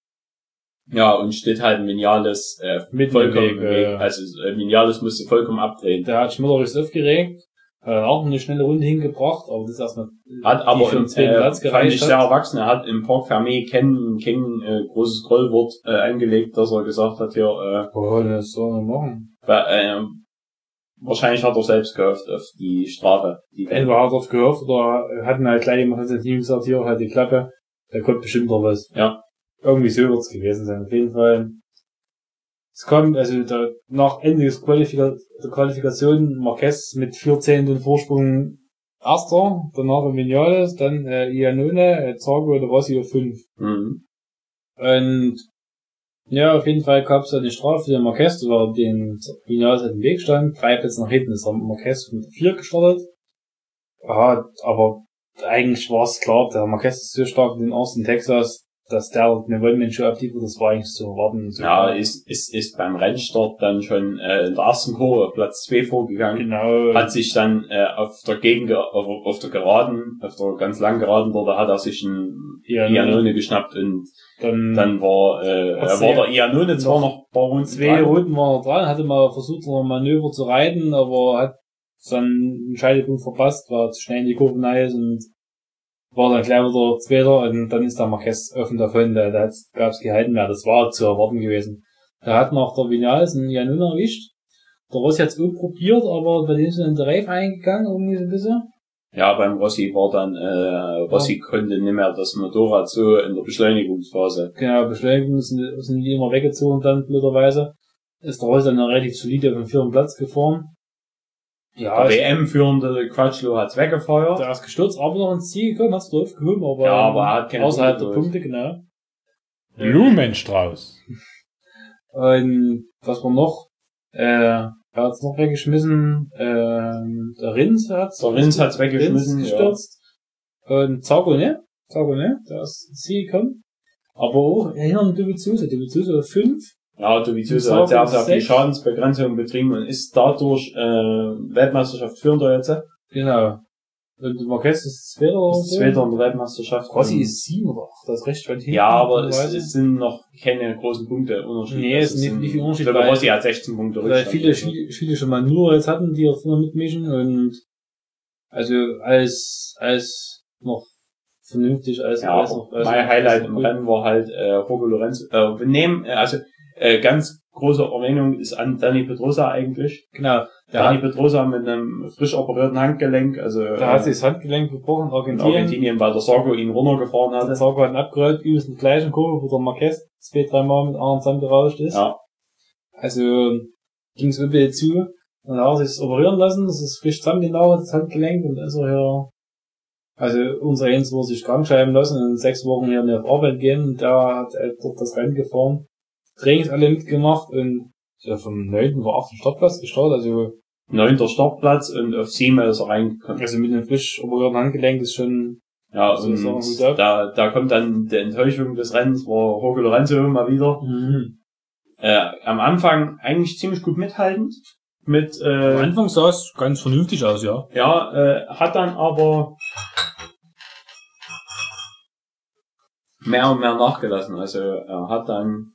ja, und steht halt Vinales äh, mit vollkommen im im Weg. Weg. Also äh, Vinales musste vollkommen abdrehen. Der hat schmudderisch aufgeregt. Hat dann auch eine schnelle Runde hingebracht, aber das ist erstmal hat aber für den zweiten äh, Platz gereicht. Fand ich sehr erwachsen. Er hat im Park Fermé kein, kein äh, großes Grollwort äh, angelegt, dass er gesagt hat, hier, äh, oh, das soll man machen. Weil, äh, wahrscheinlich hat er selbst gehofft auf die Strafe. Die Entweder hat er gehofft oder hatten halt gleich jemand das Team gesagt, hier halt die Klappe, da kommt bestimmt noch was. Ja. Irgendwie so wird's gewesen sein. Auf jeden Fall. Es kommt, also da, nach Ende des Qualifika- der Qualifikation Marquez mit vier Zehnteln Vorsprung Erster, danach Vinales, dann äh, Iannone, äh, Zarco und Rossi auf fünf. Mhm. Und ja, auf jeden Fall gab's da eine Strafe für den Marquez, weil den Vinales halt im Weg stand. Drei Plätze nach hinten ist der Marquez mit vier gestartet. Ja, aber eigentlich war es klar, der Marquez ist so stark in den ersten Texas, dass der eine One-Man-Show abliefert, das war eigentlich zu erwarten. So ja, ist, ist, ist beim Rennstart dann schon äh, in der ersten Kurve auf Platz zwei vorgegangen. Genau. Hat sich dann äh, auf der Gegend, auf, auf der Geraden, auf der ganz langen Geraden dort, hat er sich einen Iannone geschnappt und dann, dann war, äh, war der Iannone zwar noch ein paar Runden zwei dran. Runden war er dran, hatte mal versucht, noch ein Manöver zu reiten, aber hat dann einen Scheidepunkt verpasst, war zu schnell in die Kurve rein ist und war dann gleich wieder Zweiter und dann ist der Marquez offen davon, da, da gab's gehalten mehr, das war zu erwarten gewesen. Da hat noch der Vinales einen Iannone erwischt, der Rossi hat's auch probiert, aber bei dem ist er in der Reife eingegangen, irgendwie so ein bisschen. Ja, beim Rossi war dann, äh, Rossi ja. konnte nicht mehr das Motorrad so in der Beschleunigungsphase. Genau, Beschleunigung sind, sind die immer weggezogen dann, blöderweise. Ist der Rossi dann relativ solide auf den vierten Platz gefahren. Ja, der W M-führende Crutchlow hat's weggefeuert. Der ist gestürzt, aber noch ins Ziel gekommen, hat's drauf gehoben, aber, ja, aber er hat keine außerhalb der Punkte, genau. Blumenstrauß. Und was war noch? Äh, er hat's noch weggeschmissen, ähm, der Rins hat's. Der Rins hat's weggeschmissen, Rins gestürzt. Ja. Und Zago, ne? Zago, ne? Der ist ins Ziel gekommen. Aber auch hinter dem Dovizioso, Dovizioso fünf. Ja, Dovizioso hat sehr, sehr viel Schadensbegrenzung betrieben und ist dadurch, äh, Weltmeisterschaft führender jetzt. Genau. Und Marquez ist Zweiter oder so? Zweiter in der Weltmeisterschaft. Rossi ist sieben oder acht, das ist recht weit hinten. Ja, aber es, es sind noch keine großen Punkte Unterschied. Nee, es ist nicht, nicht viel Unterschied. Ich glaube, Rossi hat sechzehn Punkte Rückstand. Weil viele, viele, viele schon mal nur jetzt hatten, die auch vorne mitmischen und, also, als, als noch vernünftig, als, ja, als noch, als mein noch, Highlight im Rennen war halt, äh, Jorge Lorenzo, äh, wir nehmen, äh, also, äh, ganz große Erwähnung ist an Dani Pedrosa eigentlich. Genau. Dani Pedrosa mit einem frisch operierten Handgelenk, also. Da hat sich das Handgelenk gebrochen in Argentinien. In Argentinien, weil der Sarko ihn runtergefahren hatte. Der Sarko hat ihn abgerollt, übelst in der gleichen Kurve, wo der Marquez zwei, drei Mal mit anderen zusammengerauscht ist. Ja. Also, ging's übel zu. Und dann hat er sich operieren lassen, das ist frisch zusammengelaufen, das Handgelenk, und dann ist er hier, also, unser Jens wurde sich krank schreiben lassen und in sechs Wochen hier nicht auf Arbeit gehen, und da hat er dort das Rennen gefahren. Trainings alle mitgemacht und ja, vom neunten war achten Startplatz gestartet, also neunter Startplatz und auf sieben ist er reingekommen. Also mit einem frisch operierten Handgelenk ist schon, ja, und so da, da kommt dann die Enttäuschung des Rennens, war Jorge Lorenzo mal wieder. Mhm. Äh, am Anfang eigentlich ziemlich gut mithaltend. Mit, äh, am Anfang sah es ganz vernünftig aus, ja. Ja, äh, hat dann aber mehr und mehr nachgelassen. Also er hat dann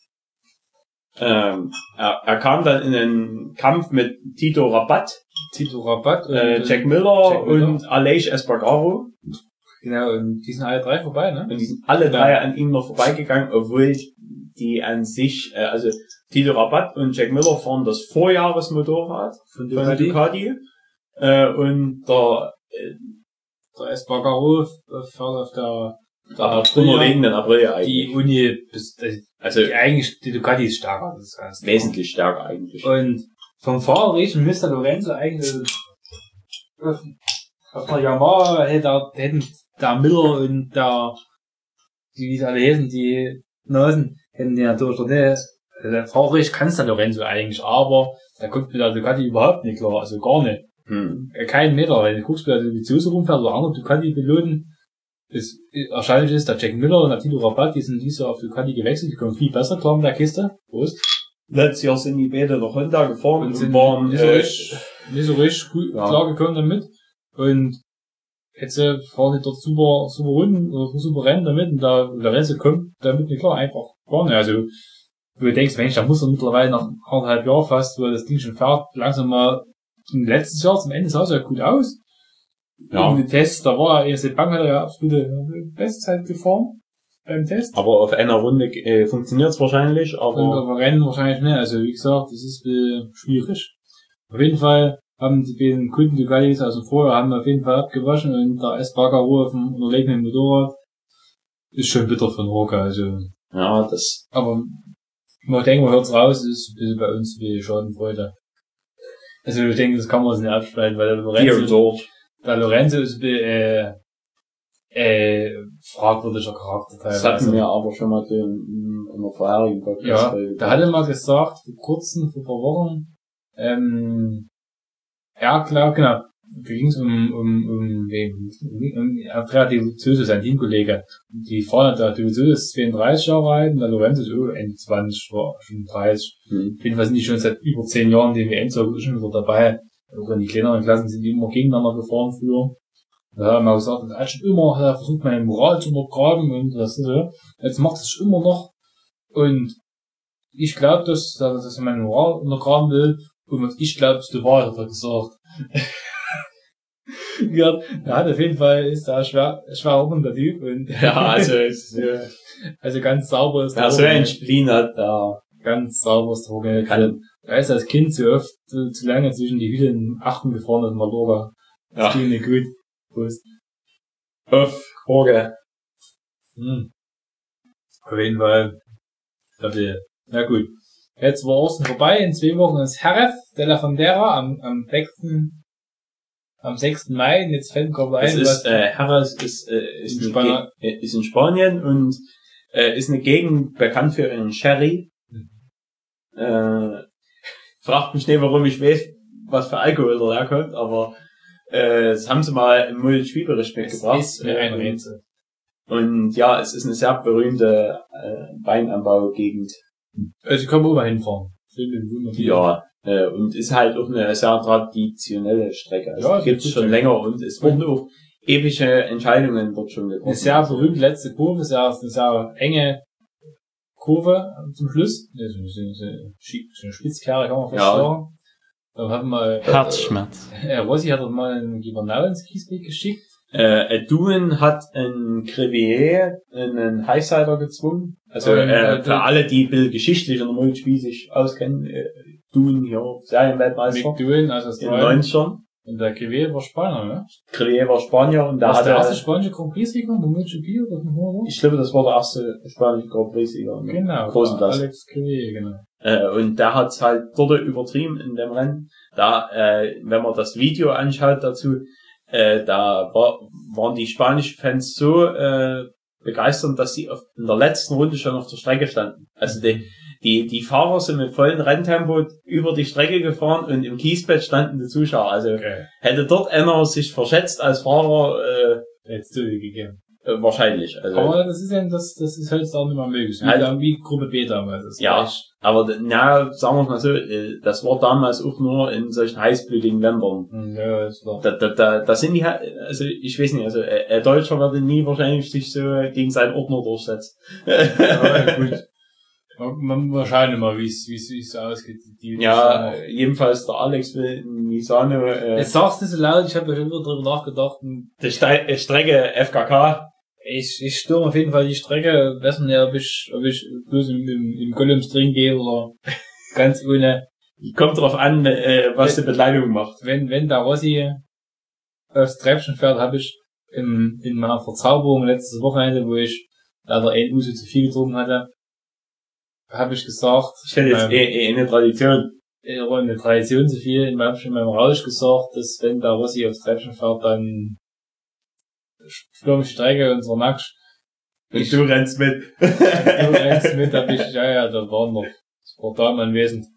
Ähm, er, er kam dann in einen Kampf mit Tito Rabat, Tito Rabat, äh, Jack Miller, Jack Miller und Aleix Espargaro. Genau, und die sind alle drei vorbei, ne? Und die sind alle drei ja. an ihm noch vorbeigegangen, obwohl die an sich, äh, also Tito Rabat und Jack Miller fahren das Vorjahresmotorrad von Ducati, von Ducati äh, und der, äh, der Espargaro fährt auf der Da drunter liegenden Aprilia eigentlich. Die Uni, also die eigentlich, die Ducati ist stärker, das ist ganz wesentlich stärker eigentlich. Und vom Fahrerischen Mister Lorenzo eigentlich, auf, auf der Yamaha hätte, hätten der Miller und der, die, wie sie alle heißen, die Nasen, hätten die natürlich nicht, also fahrerisch kann's der Lorenzo eigentlich, aber der kommt mit der Ducati überhaupt nicht klar, also gar nicht. Hm. Kein Meter, wenn du guckst, wie der Dovizioso rumfährt oder andere Ducati-Piloten, ist, erstaunlich ist, der Jack Miller und der Tito Rabat, die sind dieses Jahr auf Ducati gewechselt, die kommen viel besser klar mit der Kiste. Prost. Letztes Jahr sind die beide nach Honda gefahren und, und sind waren nicht so äh, richtig, nicht so richtig gut ja. klar gekommen damit. Und jetzt äh, fahren die dort super, super Runden oder super Rennen damit, und da, der Rest kommt damit nicht klar, einfach gar nicht. Also, wo du denkst, Mensch, da muss er mittlerweile nach anderthalb Jahren fast, wo das Ding schon fährt, langsam mal, letztes Jahr zum Ende sah es ja gut aus. Ja. In den Tests, da war er, erste Bank hat er ja absolute Bestzeit gefahren beim Test. Aber auf einer Runde äh, funktioniert es wahrscheinlich, aber und auf Rennen wahrscheinlich nicht. Also wie gesagt, das ist äh, schwierig. Auf jeden Fall haben die beiden Kunden Ducatis also vorher haben auf jeden Fall abgewaschen, und der Espargaro auf dem unterlegenen Motorrad ist schon bitter von Roca. Also ja, das. Aber man denkt, man hört's raus, ist ein bisschen bei uns wie Schadenfreude. Also ich denke, das kann man sich nicht abstreiten, weil der Lorenzo Der Lorenzo ist äh, äh, fragwürdiger Charakter teilweise. Das hatten wir aber schon mal in, in der vorherigen Podcast. Ja, da hat er mal gesagt, vor kurzem, vor ein paar Wochen, ähm, ja, klar, genau, da ging es um, um, um, um, um Andrea Dovizioso, sein Teamkollege. Die fahren da, Dovizioso ist zweiunddreißig Jahre alt und der Lorenzo ist oh, Ende zwanzig, war schon dreißig. Mhm. Auf jeden Fall sind die schon seit über zehn Jahren, die W M-Zirkel schon wieder dabei. Auch in die kleineren Klassen sind die immer gegeneinander gefahren früher. Da haben wir gesagt, er hat schon immer er versucht, meine Moral zu untergraben, und das ist so. Jetzt macht es immer noch. Und ich glaube, dass, dass er meine Moral untergraben will. Und was ich glaube, ist die Wahrheit, hat er gesagt. Ja, er hat auf jeden Fall, ist da schwer, schwer oben der Typ. Und ja, also, ist, ja. Also ganz sauber ist der. Ja, so ein Spleen hat da. Ganz sauber ist der kann. Er ist als Kind zu oft, zu, zu lange zwischen die Hütten achten gefahren aus Mallorca. Das ging nicht gut. Prost. Auf, Jorge. Hm. Auf jeden Fall. Ich glaube, na gut. Jetzt war Ostern vorbei, in zwei Wochen ist Jerez de la Frontera am, am sechsten am sechsten Mai, und jetzt fällt gerade ein, das ist, äh, Jerez ist, äh, ist, in Spanien. Ge- ist in Spanien und, äh, ist eine Gegend bekannt für einen Sherry. Mhm. Äh, fragt mich nicht, warum ich weiß, was für Alkohol da herkommt, aber, äh, das haben sie mal im Multispielbericht mitgebracht. Es ist mir ein Rätsel. Und ja, es ist eine sehr berühmte, äh, Weinanbaugegend. Also, ich kann auch mal hinfahren. Ja, äh, und ist halt auch eine sehr traditionelle Strecke. Also ja, gibt's schon länger und es wurden auch epische Entscheidungen dort schon getroffen. Eine sehr berühmte letzte Kurve, sehr, eine sehr enge Kurve zum Schluss. Also, so eine Spitzkehre kann man fast ja. sagen. Da haben wir, Herzschmerz. Äh, Rossi hat mal einen Gibernau ins Kiesbeck geschickt. Äh, Duen hat ein Crevier, einen Highsider gezwungen. Also, und, äh, äh, für alle, die ein bisschen geschichtlich in der Multispiel sich auskennen, äh, Duen hier, Serienweltmeister. Mick Duen, also das in den neunzigern. Und der Crevier war Spanier, ne? Crevier war Spanier und da war hat der er... erste spanische Grand Prix-Sieger in der Multispiel oder von Ich glaube, das war der erste spanische Grand Prix-Sieger. Genau, großen Klasse. Alex Crevier, genau. Äh, und der hat's halt dort übertrieben in dem Rennen. Da, äh, wenn man das Video anschaut dazu, äh, da war, waren die spanischen Fans so äh, begeistert, dass sie auf, in der letzten Runde schon auf der Strecke standen. Also die, die, die Fahrer sind mit vollem Renntempo über die Strecke gefahren und im Kiesbett standen die Zuschauer. Also okay. Hätte dort einer sich verschätzt als Fahrer, äh, hättest du die gegeben. Äh, wahrscheinlich. Also, aber das ist ja, das, das ist halt auch nicht mehr möglich. Wie, halt, wie Gruppe B damals. Das ja, ich, aber, na, sagen wir mal so, das war damals auch nur in solchen heißblütigen Ländern. Ja, ist klar. Da, da, da, da sind die halt, also, ich weiß nicht, also, ein Deutscher würde nie wahrscheinlich sich so gegen seinen Ordner durchsetzen. Ja, gut. Man, man schauen mal, wie es, wie es, wie es ausgeht. Die, ja, jedenfalls der Alex will in Misano, äh. Jetzt sagst du so laut, ich habe ja schon wieder drüber nachgedacht. Die Ste- Strecke F K K. Ich, ich stürme auf jeden Fall die Strecke, wissen ja, ob ich, ob ich bloß im, im, im Golems drin gehe oder ganz ohne. Kommt drauf an, äh, was wenn, die Bekleidung macht. Wenn, wenn der Rossi aufs Treppchen fährt, habe ich in, in meiner Verzauberung letztes Wochenende, wo ich leider ein Uso zu viel getrunken hatte, habe ich gesagt. Ich hätte jetzt eh, eh eine Tradition. Eine Tradition zu viel, in meinem, in meinem Rausch gesagt, dass wenn der Rossi aufs Treppchen fährt, dann stürme ich die Strecke und so magst. Und du rennst mit. Du rennst mit, hab ich, ja, ja, da waren noch, das war da mein Wesen.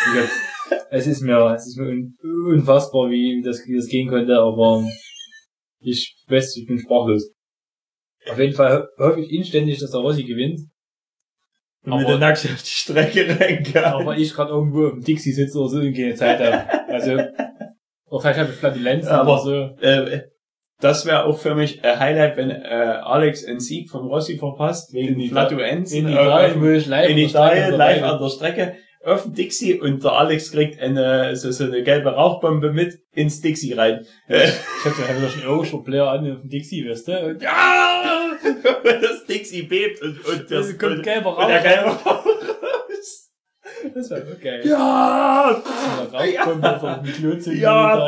Es ist mir, es ist mir un, unfassbar, wie das, wie das gehen konnte, aber ich weiß, ich bin sprachlos. Auf jeden Fall hoffe ich inständig, dass der Rossi gewinnt. Und mit der Nackt auf die Strecke rennen kann. Aber ich gerade irgendwo auf dem Dixie sitze oder so und keine Zeit habe. Also, oder vielleicht habe ich Flatulenzen aber, oder so. Äh, das wäre auch für mich ein Highlight, wenn äh, Alex einen Sieg von Rossi verpasst, wegen die Flatulenzen. In Italien, wo ich live, in Italien, live an der Strecke, auf dem Dixie und der Alex kriegt eine, so, so eine gelbe Rauchbombe mit ins Dixie rein. Ich hab da wieder schon Ocean-Player an auf dem Dixie, weißt du? Und ja! Das Dixie bebt und, und das, das kommt und, gelber Rauch. Und der gelbe Rauch raus. Das war okay. Ja! Rauchbombe ja. Von dem Klötzchen. Ja!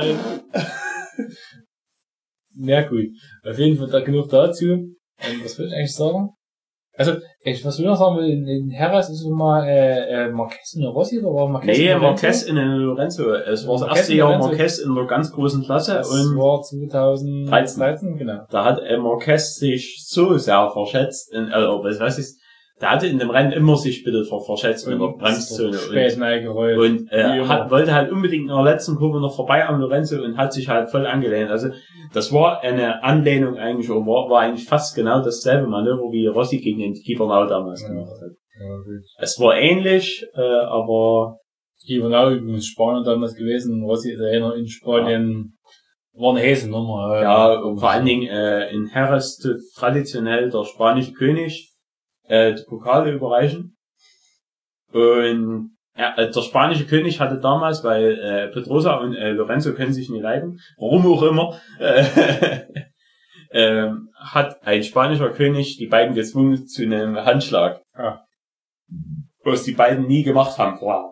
Na gut, auf jeden Fall da genug dazu. Und was will ich eigentlich sagen? Also, ich, was will ich noch sagen, in, in Jerez ist immer äh, äh, Marquez in Rossi oder war Marquez nee, in Marquez in Lorenzo. Es war das erste Jahr Marquez in einer ganz großen Klasse. Das und war zwanzig dreizehn, genau. Da hat äh, Marquez sich so sehr verschätzt, in, also, was weiß ich, der hatte in dem Rennen immer sich bitte ver verschätzt in der Bremszone. Und, und äh, hat, wollte halt unbedingt in der letzten Kurve noch vorbei am Lorenzo und hat sich halt voll angelehnt. Also das war eine Anlehnung eigentlich, und war, war eigentlich fast genau dasselbe Manöver, wie Rossi gegen den Gibernau damals ja. gemacht hat. Ja, es war ähnlich, äh, aber... Gibernau übrigens Spanier damals gewesen, Rossi ist ja in Spanien... Ja. War eine Häsennummer. Ja, und vor allen Dingen äh, in Jerez traditionell der spanische König äh, die Pokale überreichen. Und ja, der spanische König hatte damals, weil äh, Pedrosa und äh, Lorenzo können sich nicht leiden, warum auch immer, äh, äh, hat ein spanischer König die beiden gezwungen zu einem Handschlag. Ah. Was die beiden nie gemacht haben vorher.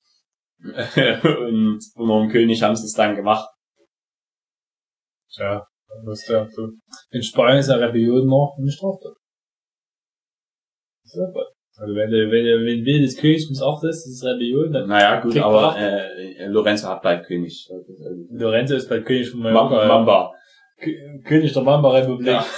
Und unter dem König haben sie es dann gemacht. Tja, was der so. In Spanien ist ja Rebellion noch eine Straftat. Also wenn du, wenn du, wenn Will des Königs missachtest, das ist Rebellion, dann... Naja, gut, aber, äh, Lorenzo hat bald König. Lorenzo ist bald König von Mallorca. Mamba. K- König der Mamba-Republik. Ja.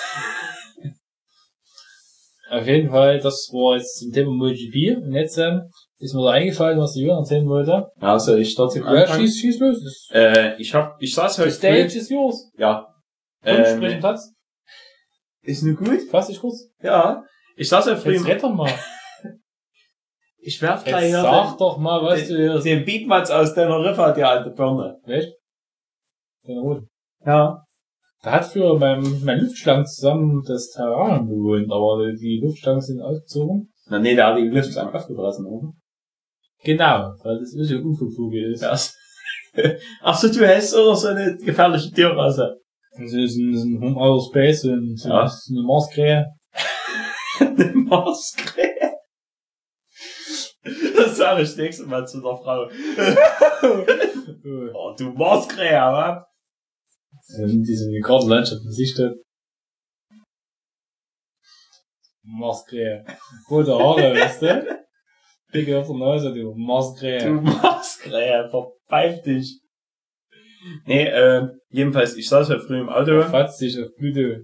Auf jeden Fall, das war jetzt zum Thema MotoGP. Und jetzt, ähm, ist mir da eingefallen, was der Jürgen erzählen wollte. Ja, soll ich dazu anfangen? Ja, schieß, schieß los. Das äh, ich hab, ich saß heute... The stage is yours. Ja. Und ähm, sprich Platz. Ist nur gut? Fass dich kurz. Ja. Ich saß heute früh... Jetzt red doch mal. Ich werf gleich hier... Sag den, doch mal, was den, du hier... Den Beatmatz aus deiner Riff hat, die alte Birne. Echt? Den roten. Ja. Da hat früher mein, mein Luftschlangen zusammen das Terrain bewohnt, aber die Luftschlangen sind ausgezogen. Na nee, der hat die Luftschlangen aufgeblasen, oder? Genau, weil das ist ja Unfugvogel ist. Ja. Ach so, du hast oder so eine gefährliche Tierrasse. Das ist ein, das ist ein Home Outer Space und so ja. ist eine Marskrähe. Eine Marskrähe? Das sage ich das nächste Mal zu der Frau. Oh, du Marskrähe, wa? Ähm, diese Gartenlandschaft gesichtet. Marskrähe. Rote Haare, weißt du? Dicke auf der Nase, du Marskrähe. Du Marskrähe, verpfeif dich. Nee, äh, jedenfalls, ich saß ja früh im Auto. Verfatz dich auf Pluto.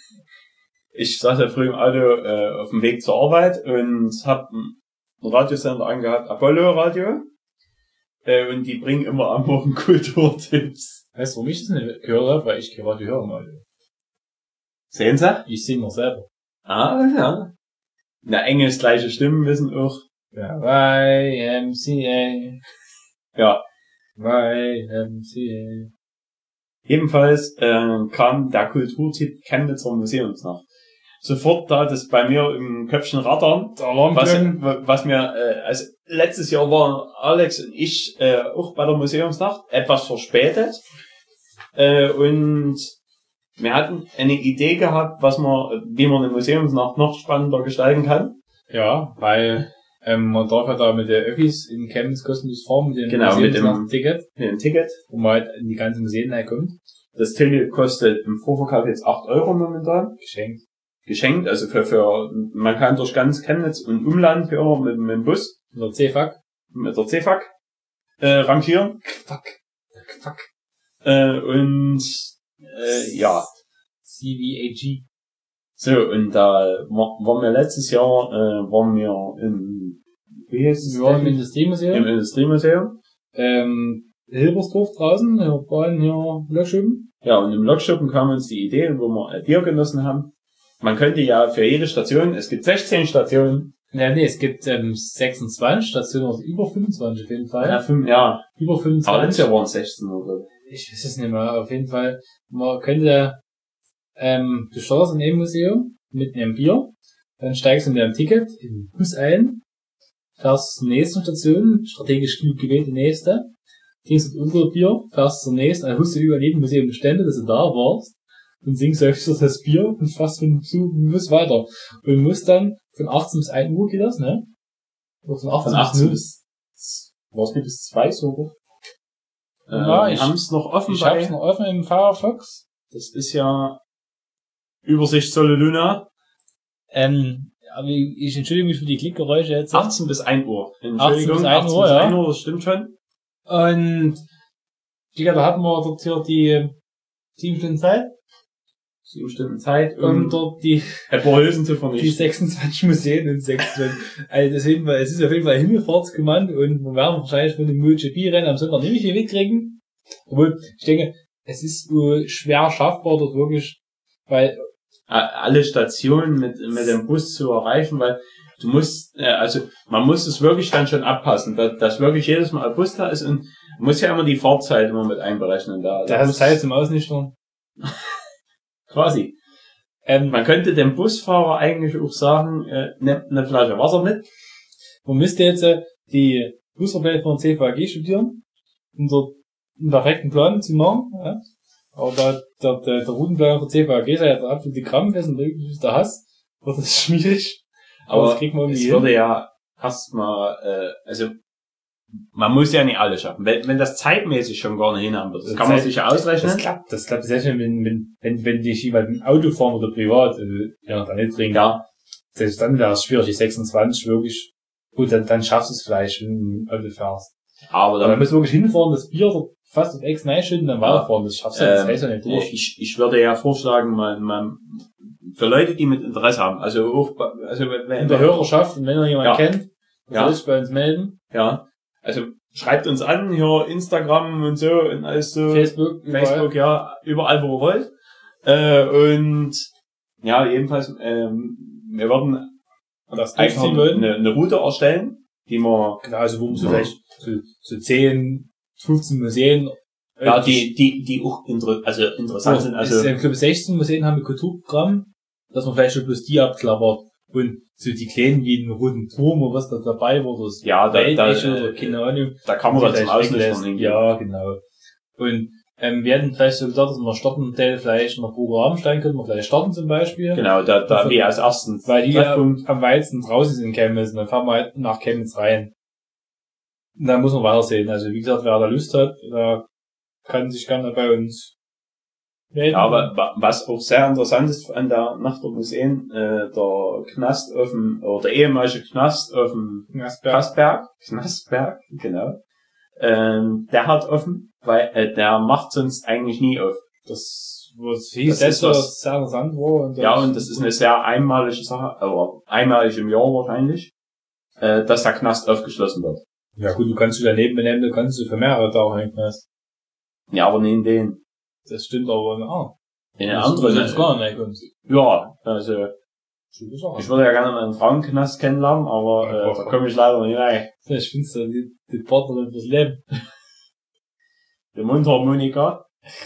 Ich saß ja früh im Auto, äh, auf dem Weg zur Arbeit und hab einen Radiosender angehabt, Apollo Radio. Äh, und die bringen immer am Morgen Kulturtipps. Weißt du, warum ich das nicht gehört habe? Weil ich kein Radio höre im Auto. Sehen Sie? Ich singe noch selber. Ah, ja. Na, englisch gleiche Stimmen wissen auch. Ja, Y M C A. Ja. Y M C A. Ebenfalls äh, kam der Kulturtipp Chemnitzer Museumsnacht. Sofort da das bei mir im Köpfchen rattern, was, was mir, äh, also letztes Jahr waren Alex und ich äh, auch bei der Museumsnacht, etwas verspätet, äh, und wir hatten eine Idee gehabt, was man, wie man eine Museumsnacht noch spannender gestalten kann. Ja, weil ähm, man darf ja da mit der Öffis in Chemnitz kostenlos fahren, mit dem genau, Museumsnacht-Ticket, mit dem Ticket, wo man halt in die ganzen Museen reinkommt. Das Ticket kostet im Vorverkauf jetzt acht Euro momentan. Geschenkt. Geschenkt, also für, für, man kann durch ganz Chemnitz und Umland hier mit, mit dem Bus. Mit der C F A C. Mit der C F A C, äh, rangieren. Fuck. Fuck. Äh, und, äh, ja. C V A G. So, und da waren wir letztes Jahr, äh, waren wir im, wie heißt es? Wir waren im Industriemuseum. Im Industriemuseum. Ähm, Hilbersdorf draußen, wir waren hier Lokschuppen. Ja, und im Lokschuppen kam uns die Idee, wo wir ein Bier genossen haben. Man könnte ja für jede Station, es gibt sechzehn Stationen. Ja, nee, es gibt ähm, sechsundzwanzig Stationen, also über fünfundzwanzig auf jeden Fall. Ja, fünf, ja. Über fünfundzwanzig. Aber letztes Jahr waren es sechzehn oder? Ich weiß es nicht mehr, auf jeden Fall. Man könnte, ähm, du startest in einem Museum mit einem Bier, dann steigst du mit einem Ticket in den Bus ein, fährst zur nächsten Station, strategisch gut gewählt die nächste, trinkst unser Bier, fährst zur nächsten, also musst du über jedem Museum Bestände, dass du da warst, und singst öfters das Bier und fährst von Besuch und musst weiter. Und musst dann von achtzehn bis ein Uhr geht das, ne? Oder von achtzehn, von achtzehn bis, bis war's nicht bis zwei so? Äh, ja, ich hab's noch offen. Ich bei, hab's noch offen im Firefox. Das ist ja Übersicht Soleluna. Ähm, aber ich entschuldige mich für die Klickgeräusche jetzt. achtzehn bis ein Uhr. Entschuldigung, achtzehn bis ein Uhr, ja. ein Uhr, das stimmt schon. Und, ja, da hatten wir dort hier die sieben Stunden Zeit. Sieben Stunden Zeit, um, um dort die, Hülsen zu vernichten. Die sechsundzwanzig Museen und sechsundzwanzig. Also, das ist, es ist auf jeden Fall ein Himmelfahrtskommand und wir werden wahrscheinlich von dem MotoGP-Rennen am Sonntag nicht viel mitkriegen. Obwohl, ich denke, es ist uh, schwer schaffbar dort wirklich, weil, alle Stationen mit, mit dem Bus zu erreichen, weil du musst, äh, also, man muss es wirklich dann schon abpassen, dass, dass wirklich jedes Mal ein Bus da ist und man muss ja immer die Fahrzeit immer mit einberechnen da. Da hast du Zeit zum Ausnüchtern. Quasi. Ähm, man könnte dem Busfahrer eigentlich auch sagen, äh, nimm eine Flasche Wasser mit. Man müsste jetzt äh, die Busverbände von C V A G studieren, um dort einen perfekten Plan zu machen. Ja? Aber da der, der, der Routenplan von C V A G sei ja der absolute Krampf ist und wirklich ist der Hass, wird das schwierig. Aber, Aber das kriegt man irgendwie es hin. würde ja erstmal, äh, also man muss ja nicht alles schaffen. Wenn, wenn das zeitmäßig schon gar nicht hinhaben wird, das, das kann man sich ja ausrechnen. Das klappt, das klappt sehr schön, wenn, wenn, wenn, wenn dich jemand im Auto fahren oder privat, äh, ja, dann nicht trinken. Ja. selbst dann wäre es schwierig, die sechsundzwanzig wirklich, gut, dann, dann schaffst du es vielleicht, wenn du Auto fährst. Aber dann musst du wirklich hinfahren, das Bier fast auf Ex reinschütten, dann weiterfahren, das schaffst du, das ähm, weiß ja nicht durch. Ich, ich würde ja vorschlagen, man, man, für Leute, die mit Interesse haben, also auch, also, wenn, in der Hörerschaft, und wenn ihr jemand ja. kennt, ja. soll sich bei uns melden. Ja. Also, schreibt uns an, hier, Instagram und so, und alles so. Facebook, Facebook, ja, überall, wo ihr wollt. Äh, und, ja, jedenfalls, ähm, wir werden das einfach eine, eine Route erstellen, die wir, genau, also wo man so vielleicht so, so zehn, fünfzehn Museen, ja, die, die, die auch inter, also interessant oh, sind, also. Ich glaube, sechzehn Museen haben ein Kulturprogramm, dass man vielleicht schon bloß die abklappert. Und so die kleinen wie einen roten Turm oder was da dabei war, das ja, da, da, oder keine Ahnung. Da kann man da zum Ausnüchtern hingehen. Ja, genau. Und ähm, wir hätten vielleicht so gedacht, dass wir starten vielleicht nach Programmstein könnten wir vielleicht starten zum Beispiel. Genau, da, da also, wie als ersten weil die ja am weitesten draußen sind in Chemnitz, dann fahren wir halt nach Chemnitz rein. Und dann muss man weitersehen. Also wie gesagt, wer da Lust hat, da kann sich gerne bei uns melden. Ja, aber was auch sehr interessant ist an der Nacht der Museen, äh, der Knast auf dem, oder der ehemalige Knast auf dem Knastberg, Knastberg, genau, ähm, der hat offen, weil äh, der macht sonst eigentlich nie auf. Das, was hieß, das ist was sehr interessant war. Und ja, und das ist eine sehr einmalige Sache, aber einmalig im Jahr wahrscheinlich, äh, dass der Knast aufgeschlossen wird. Ja gut, du kannst du daneben benennen, du kannst du für mehrere Tage in den Knast. Ja, aber nicht in den. Das stimmt aber, ah. In eine andere. Das gar nicht. Ja, also, ich würde ja gerne einen Frauenknast kennenlernen, aber, äh, da komme ich leider nicht rein. Ich find's da die, die Partnerin fürs Leben. Die Mundharmonika.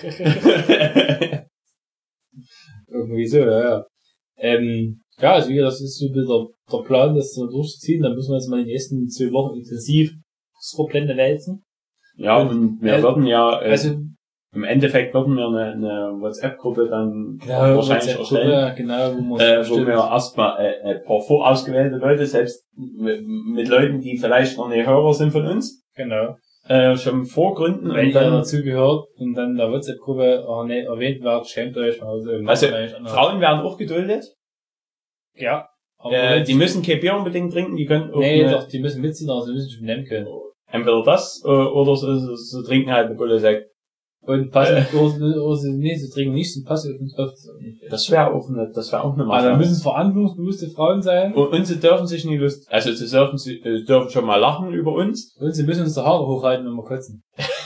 Irgendwie so, ja, ja. Ähm, ja, also wie gesagt, das ist so der, der Plan, das so durchzuziehen. Dann müssen wir jetzt mal die nächsten zwei Wochen intensiv das Verblende wälzen. Ja, und, und wir äh, würden ja, äh, also, im Endeffekt würden wir eine, eine WhatsApp-Gruppe dann genau, wahrscheinlich erstellen, genau, wo, äh, wo wir erstmal äh, ein paar vorausgewählte Leute, selbst mit, mit Leuten, die vielleicht noch nicht Hörer sind von uns, genau, äh, schon vorgründen. Wenn ihr dazu gehört und dann der WhatsApp-Gruppe oh, nee, erwähnt wird, schämt euch. Also, also Frauen werden auch geduldet. Ja. Aber äh, die müssen kein Bier unbedingt trinken, die können auch nee, doch, die müssen mitziehen, aber sie müssen sich benennen können. Entweder das, oder sie, sie, sie trinken halt eine Bulle Sekt. Und passen, äh, oder, oder sie, nee, sie trinken nicht, sie passen auf uns auf. Das wäre auch eine, das wäre auch eine Maßnahme. Also, da müssen es verantwortungsbewusste Frauen sein. Und, und sie dürfen sich nie lust, also sie dürfen, sie äh, dürfen schon mal lachen über uns. Und sie müssen uns die Haare hochhalten, wenn wir kotzen.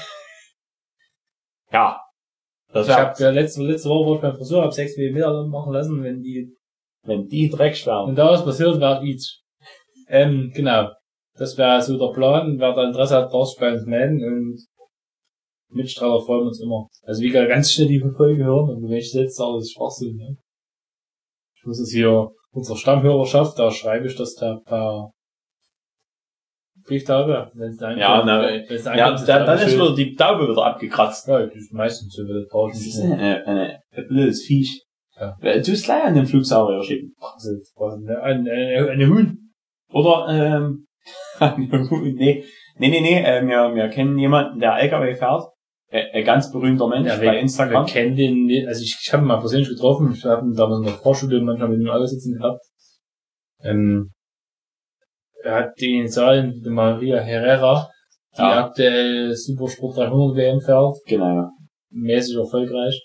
Ja. Das ich hab ja letzte, letzte Woche war ich beim Friseur, hab sechs Millimeter machen lassen, wenn die, wenn die Dreck schwärmen. Und da was passiert, wäre ich. Ähm, genau. Das wäre so der Plan. Wer da Interesse hat, darf sich bei uns melden und Mitstrahler freuen wir uns immer. Also wie gesagt, ganz schnell die Folge hören und wenn ich jetzt sage, das ist Schwachsinn, ne? Ich muss es hier unserer Stammhörerschaft, da schreibe ich das da per Brieftaube. Wenn's da ja, na, wenn's da ja, da, dann ist wieder die Taube wieder abgekratzt. Ja, das ist meistens so, das brauche ich nicht. Das ist eine, eine, ein blödes Viech. Ja. Du hast gleich an den Flugsaurier schicken. Eine, eine, eine, eine Huhn. Oder, ähm, nee, nee, nee, nee, äh, wir, wir kennen jemanden, der L K W fährt. Äh, ein ganz berühmter Mensch ja, bei Instagram. Wir kennen den nicht, also ich, ich habe ihn mal persönlich getroffen, ich habe ihn damals in der Vorschule manchmal mit ihm alle sitzen gehabt. Ähm, er hat die Initialien der Maria Herrera, die ja. aktuell Supersport dreihundert W M fährt. Genau. Mäßig erfolgreich.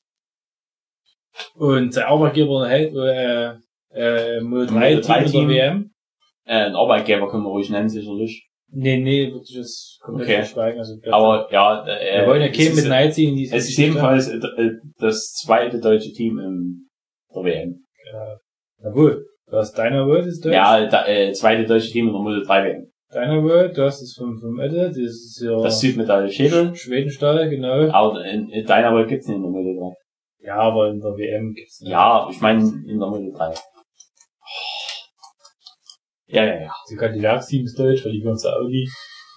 Und der Arbeitgeber hält, äh, äh, Model drei Team in der W M. Äh, ein Arbeitgeber können wir ruhig nennen, sicherlich. Nee, nee, würde ich jetzt komplett okay. verschweigen. Also, aber, ja, äh, wir wollen ja keinen mit Neid ziehen. Es ist jedenfalls äh, das zweite deutsche Team in der W M. Ja. Jawohl. Du hast Deiner World ist deutsch. Ja, da, äh, zweite deutsche Team in der Model drei W M. Deiner World, du hast das vom, vom Edde, das ist ja... Das Südmetall Schädel. Schwedenstahl, genau. Aber in, in Deiner World gibt's nicht in der Model drei. Ja, aber in der W M gibt's nicht. Ja, ich meine in der Model drei. Ja, ja, ja. Sie kann die Werksteams deutsch, weil die gehören zu Audi.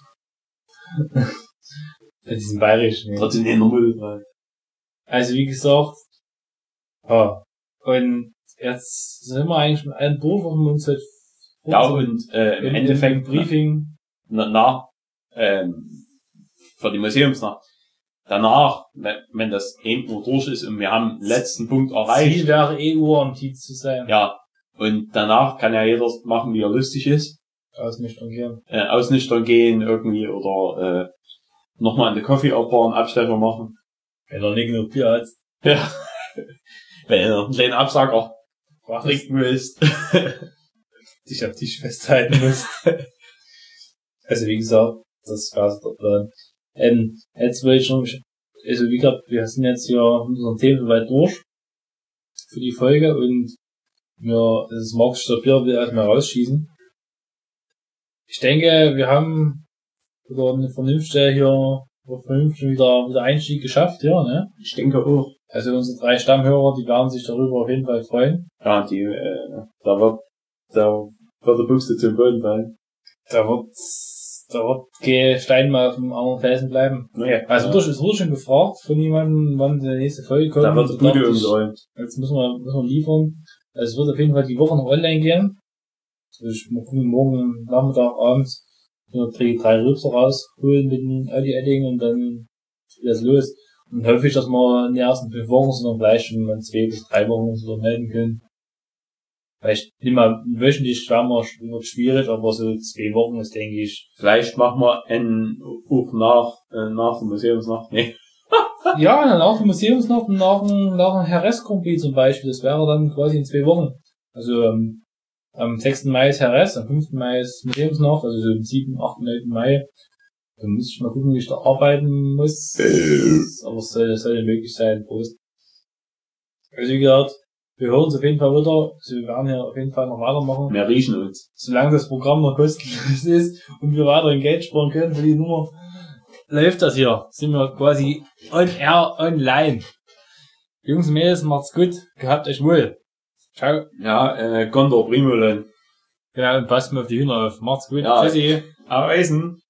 Die sind bayerisch. Ne? Trotzdem in der Model drei. Also wie gesagt, ja. Und jetzt sind wir eigentlich mit allen durch, was wir uns halt ja, und äh, im in, Endeffekt im Briefing nach, nach ähm, für die Museumsnacht. Danach, wenn das eben nur durch ist und wir haben den letzten Punkt erreicht. Ziel wäre eh Uhr am Titel zu sein. Ja. Und danach kann ja jeder machen, wie er lustig ist. Ausnüchtern gehen. Äh, ausnüchtern gehen irgendwie oder äh, nochmal an der Coffee-Bar einen Abstecher machen. Wenn er nicht genug Bier hat. Ja. Wenn er einen kleinen Absacker trinken willst. Dich am Tisch festhalten musst. Also wie gesagt, das war der Plan. Ähm, jetzt will ich noch, also wie gesagt, wir sind jetzt hier mit unseren Themen soweit durch für die Folge und wir, das Marktstadt Bier will erstmal rausschießen. Ich denke, wir haben wieder eine vernünftige hier, vernünftig wieder, wieder Einstieg geschafft, ja, ne? Ich denke auch. Also unsere drei Stammhörer, die werden sich darüber auf jeden Fall freuen. Ja, die, äh, da wird, da wird der Buchse zum Boden fallen. Da wird, da wird kein Stein mal auf dem anderen Felsen bleiben. Nee, also, ja. durch, es wurde schon gefragt von jemandem, wann die nächste Folge kommt. Da wird die Bude umgeräumt. Jetzt müssen wir, müssen wir liefern. Also, es wird auf jeden Fall die Woche noch online gehen. Also, ich mal gucken, morgen Nachmittag, abends, drei, drei Rübser rausholen mit dem Audi-Edding und dann geht das los. Und hoffe ich, dass wir in den ersten fünf Wochen, sondern gleich schon in zwei bis drei Wochen so melden können. Vielleicht nicht mal wöchentlich, wäre mal wird schwierig, aber so zwei Wochen ist, denke ich. Vielleicht machen wir einen auch nach, äh, nach der Museumsnacht. Nee. Ja, nach dem Museumsnacht und nach dem, nach dem Herres-Compris zum Beispiel. Das wäre dann quasi in zwei Wochen. Also, ähm, am sechsten Mai ist Herres, am fünften Mai ist Museumsnacht, also so am siebten, achten, neunten Mai. Dann muss ich mal gucken, wie ich da arbeiten muss. Aber es soll, es soll möglich sein. Prost. Also wie gesagt, wir hören uns auf jeden Fall wieder. Also wir werden hier auf jeden Fall noch weitermachen. Wir riechen uns. Solange das Programm noch kostenlos ist und wir weiterhin Geld sparen können für die Nummer, läuft das hier. Sind wir quasi on air, online. Jungs und Mädels, macht's gut. Gehabt euch wohl. Ciao. Ja, äh, Gondor Primolen. Genau, und passt mir auf die Hühner auf. Macht's gut. Ja. Tschüssi. Auf Eisen.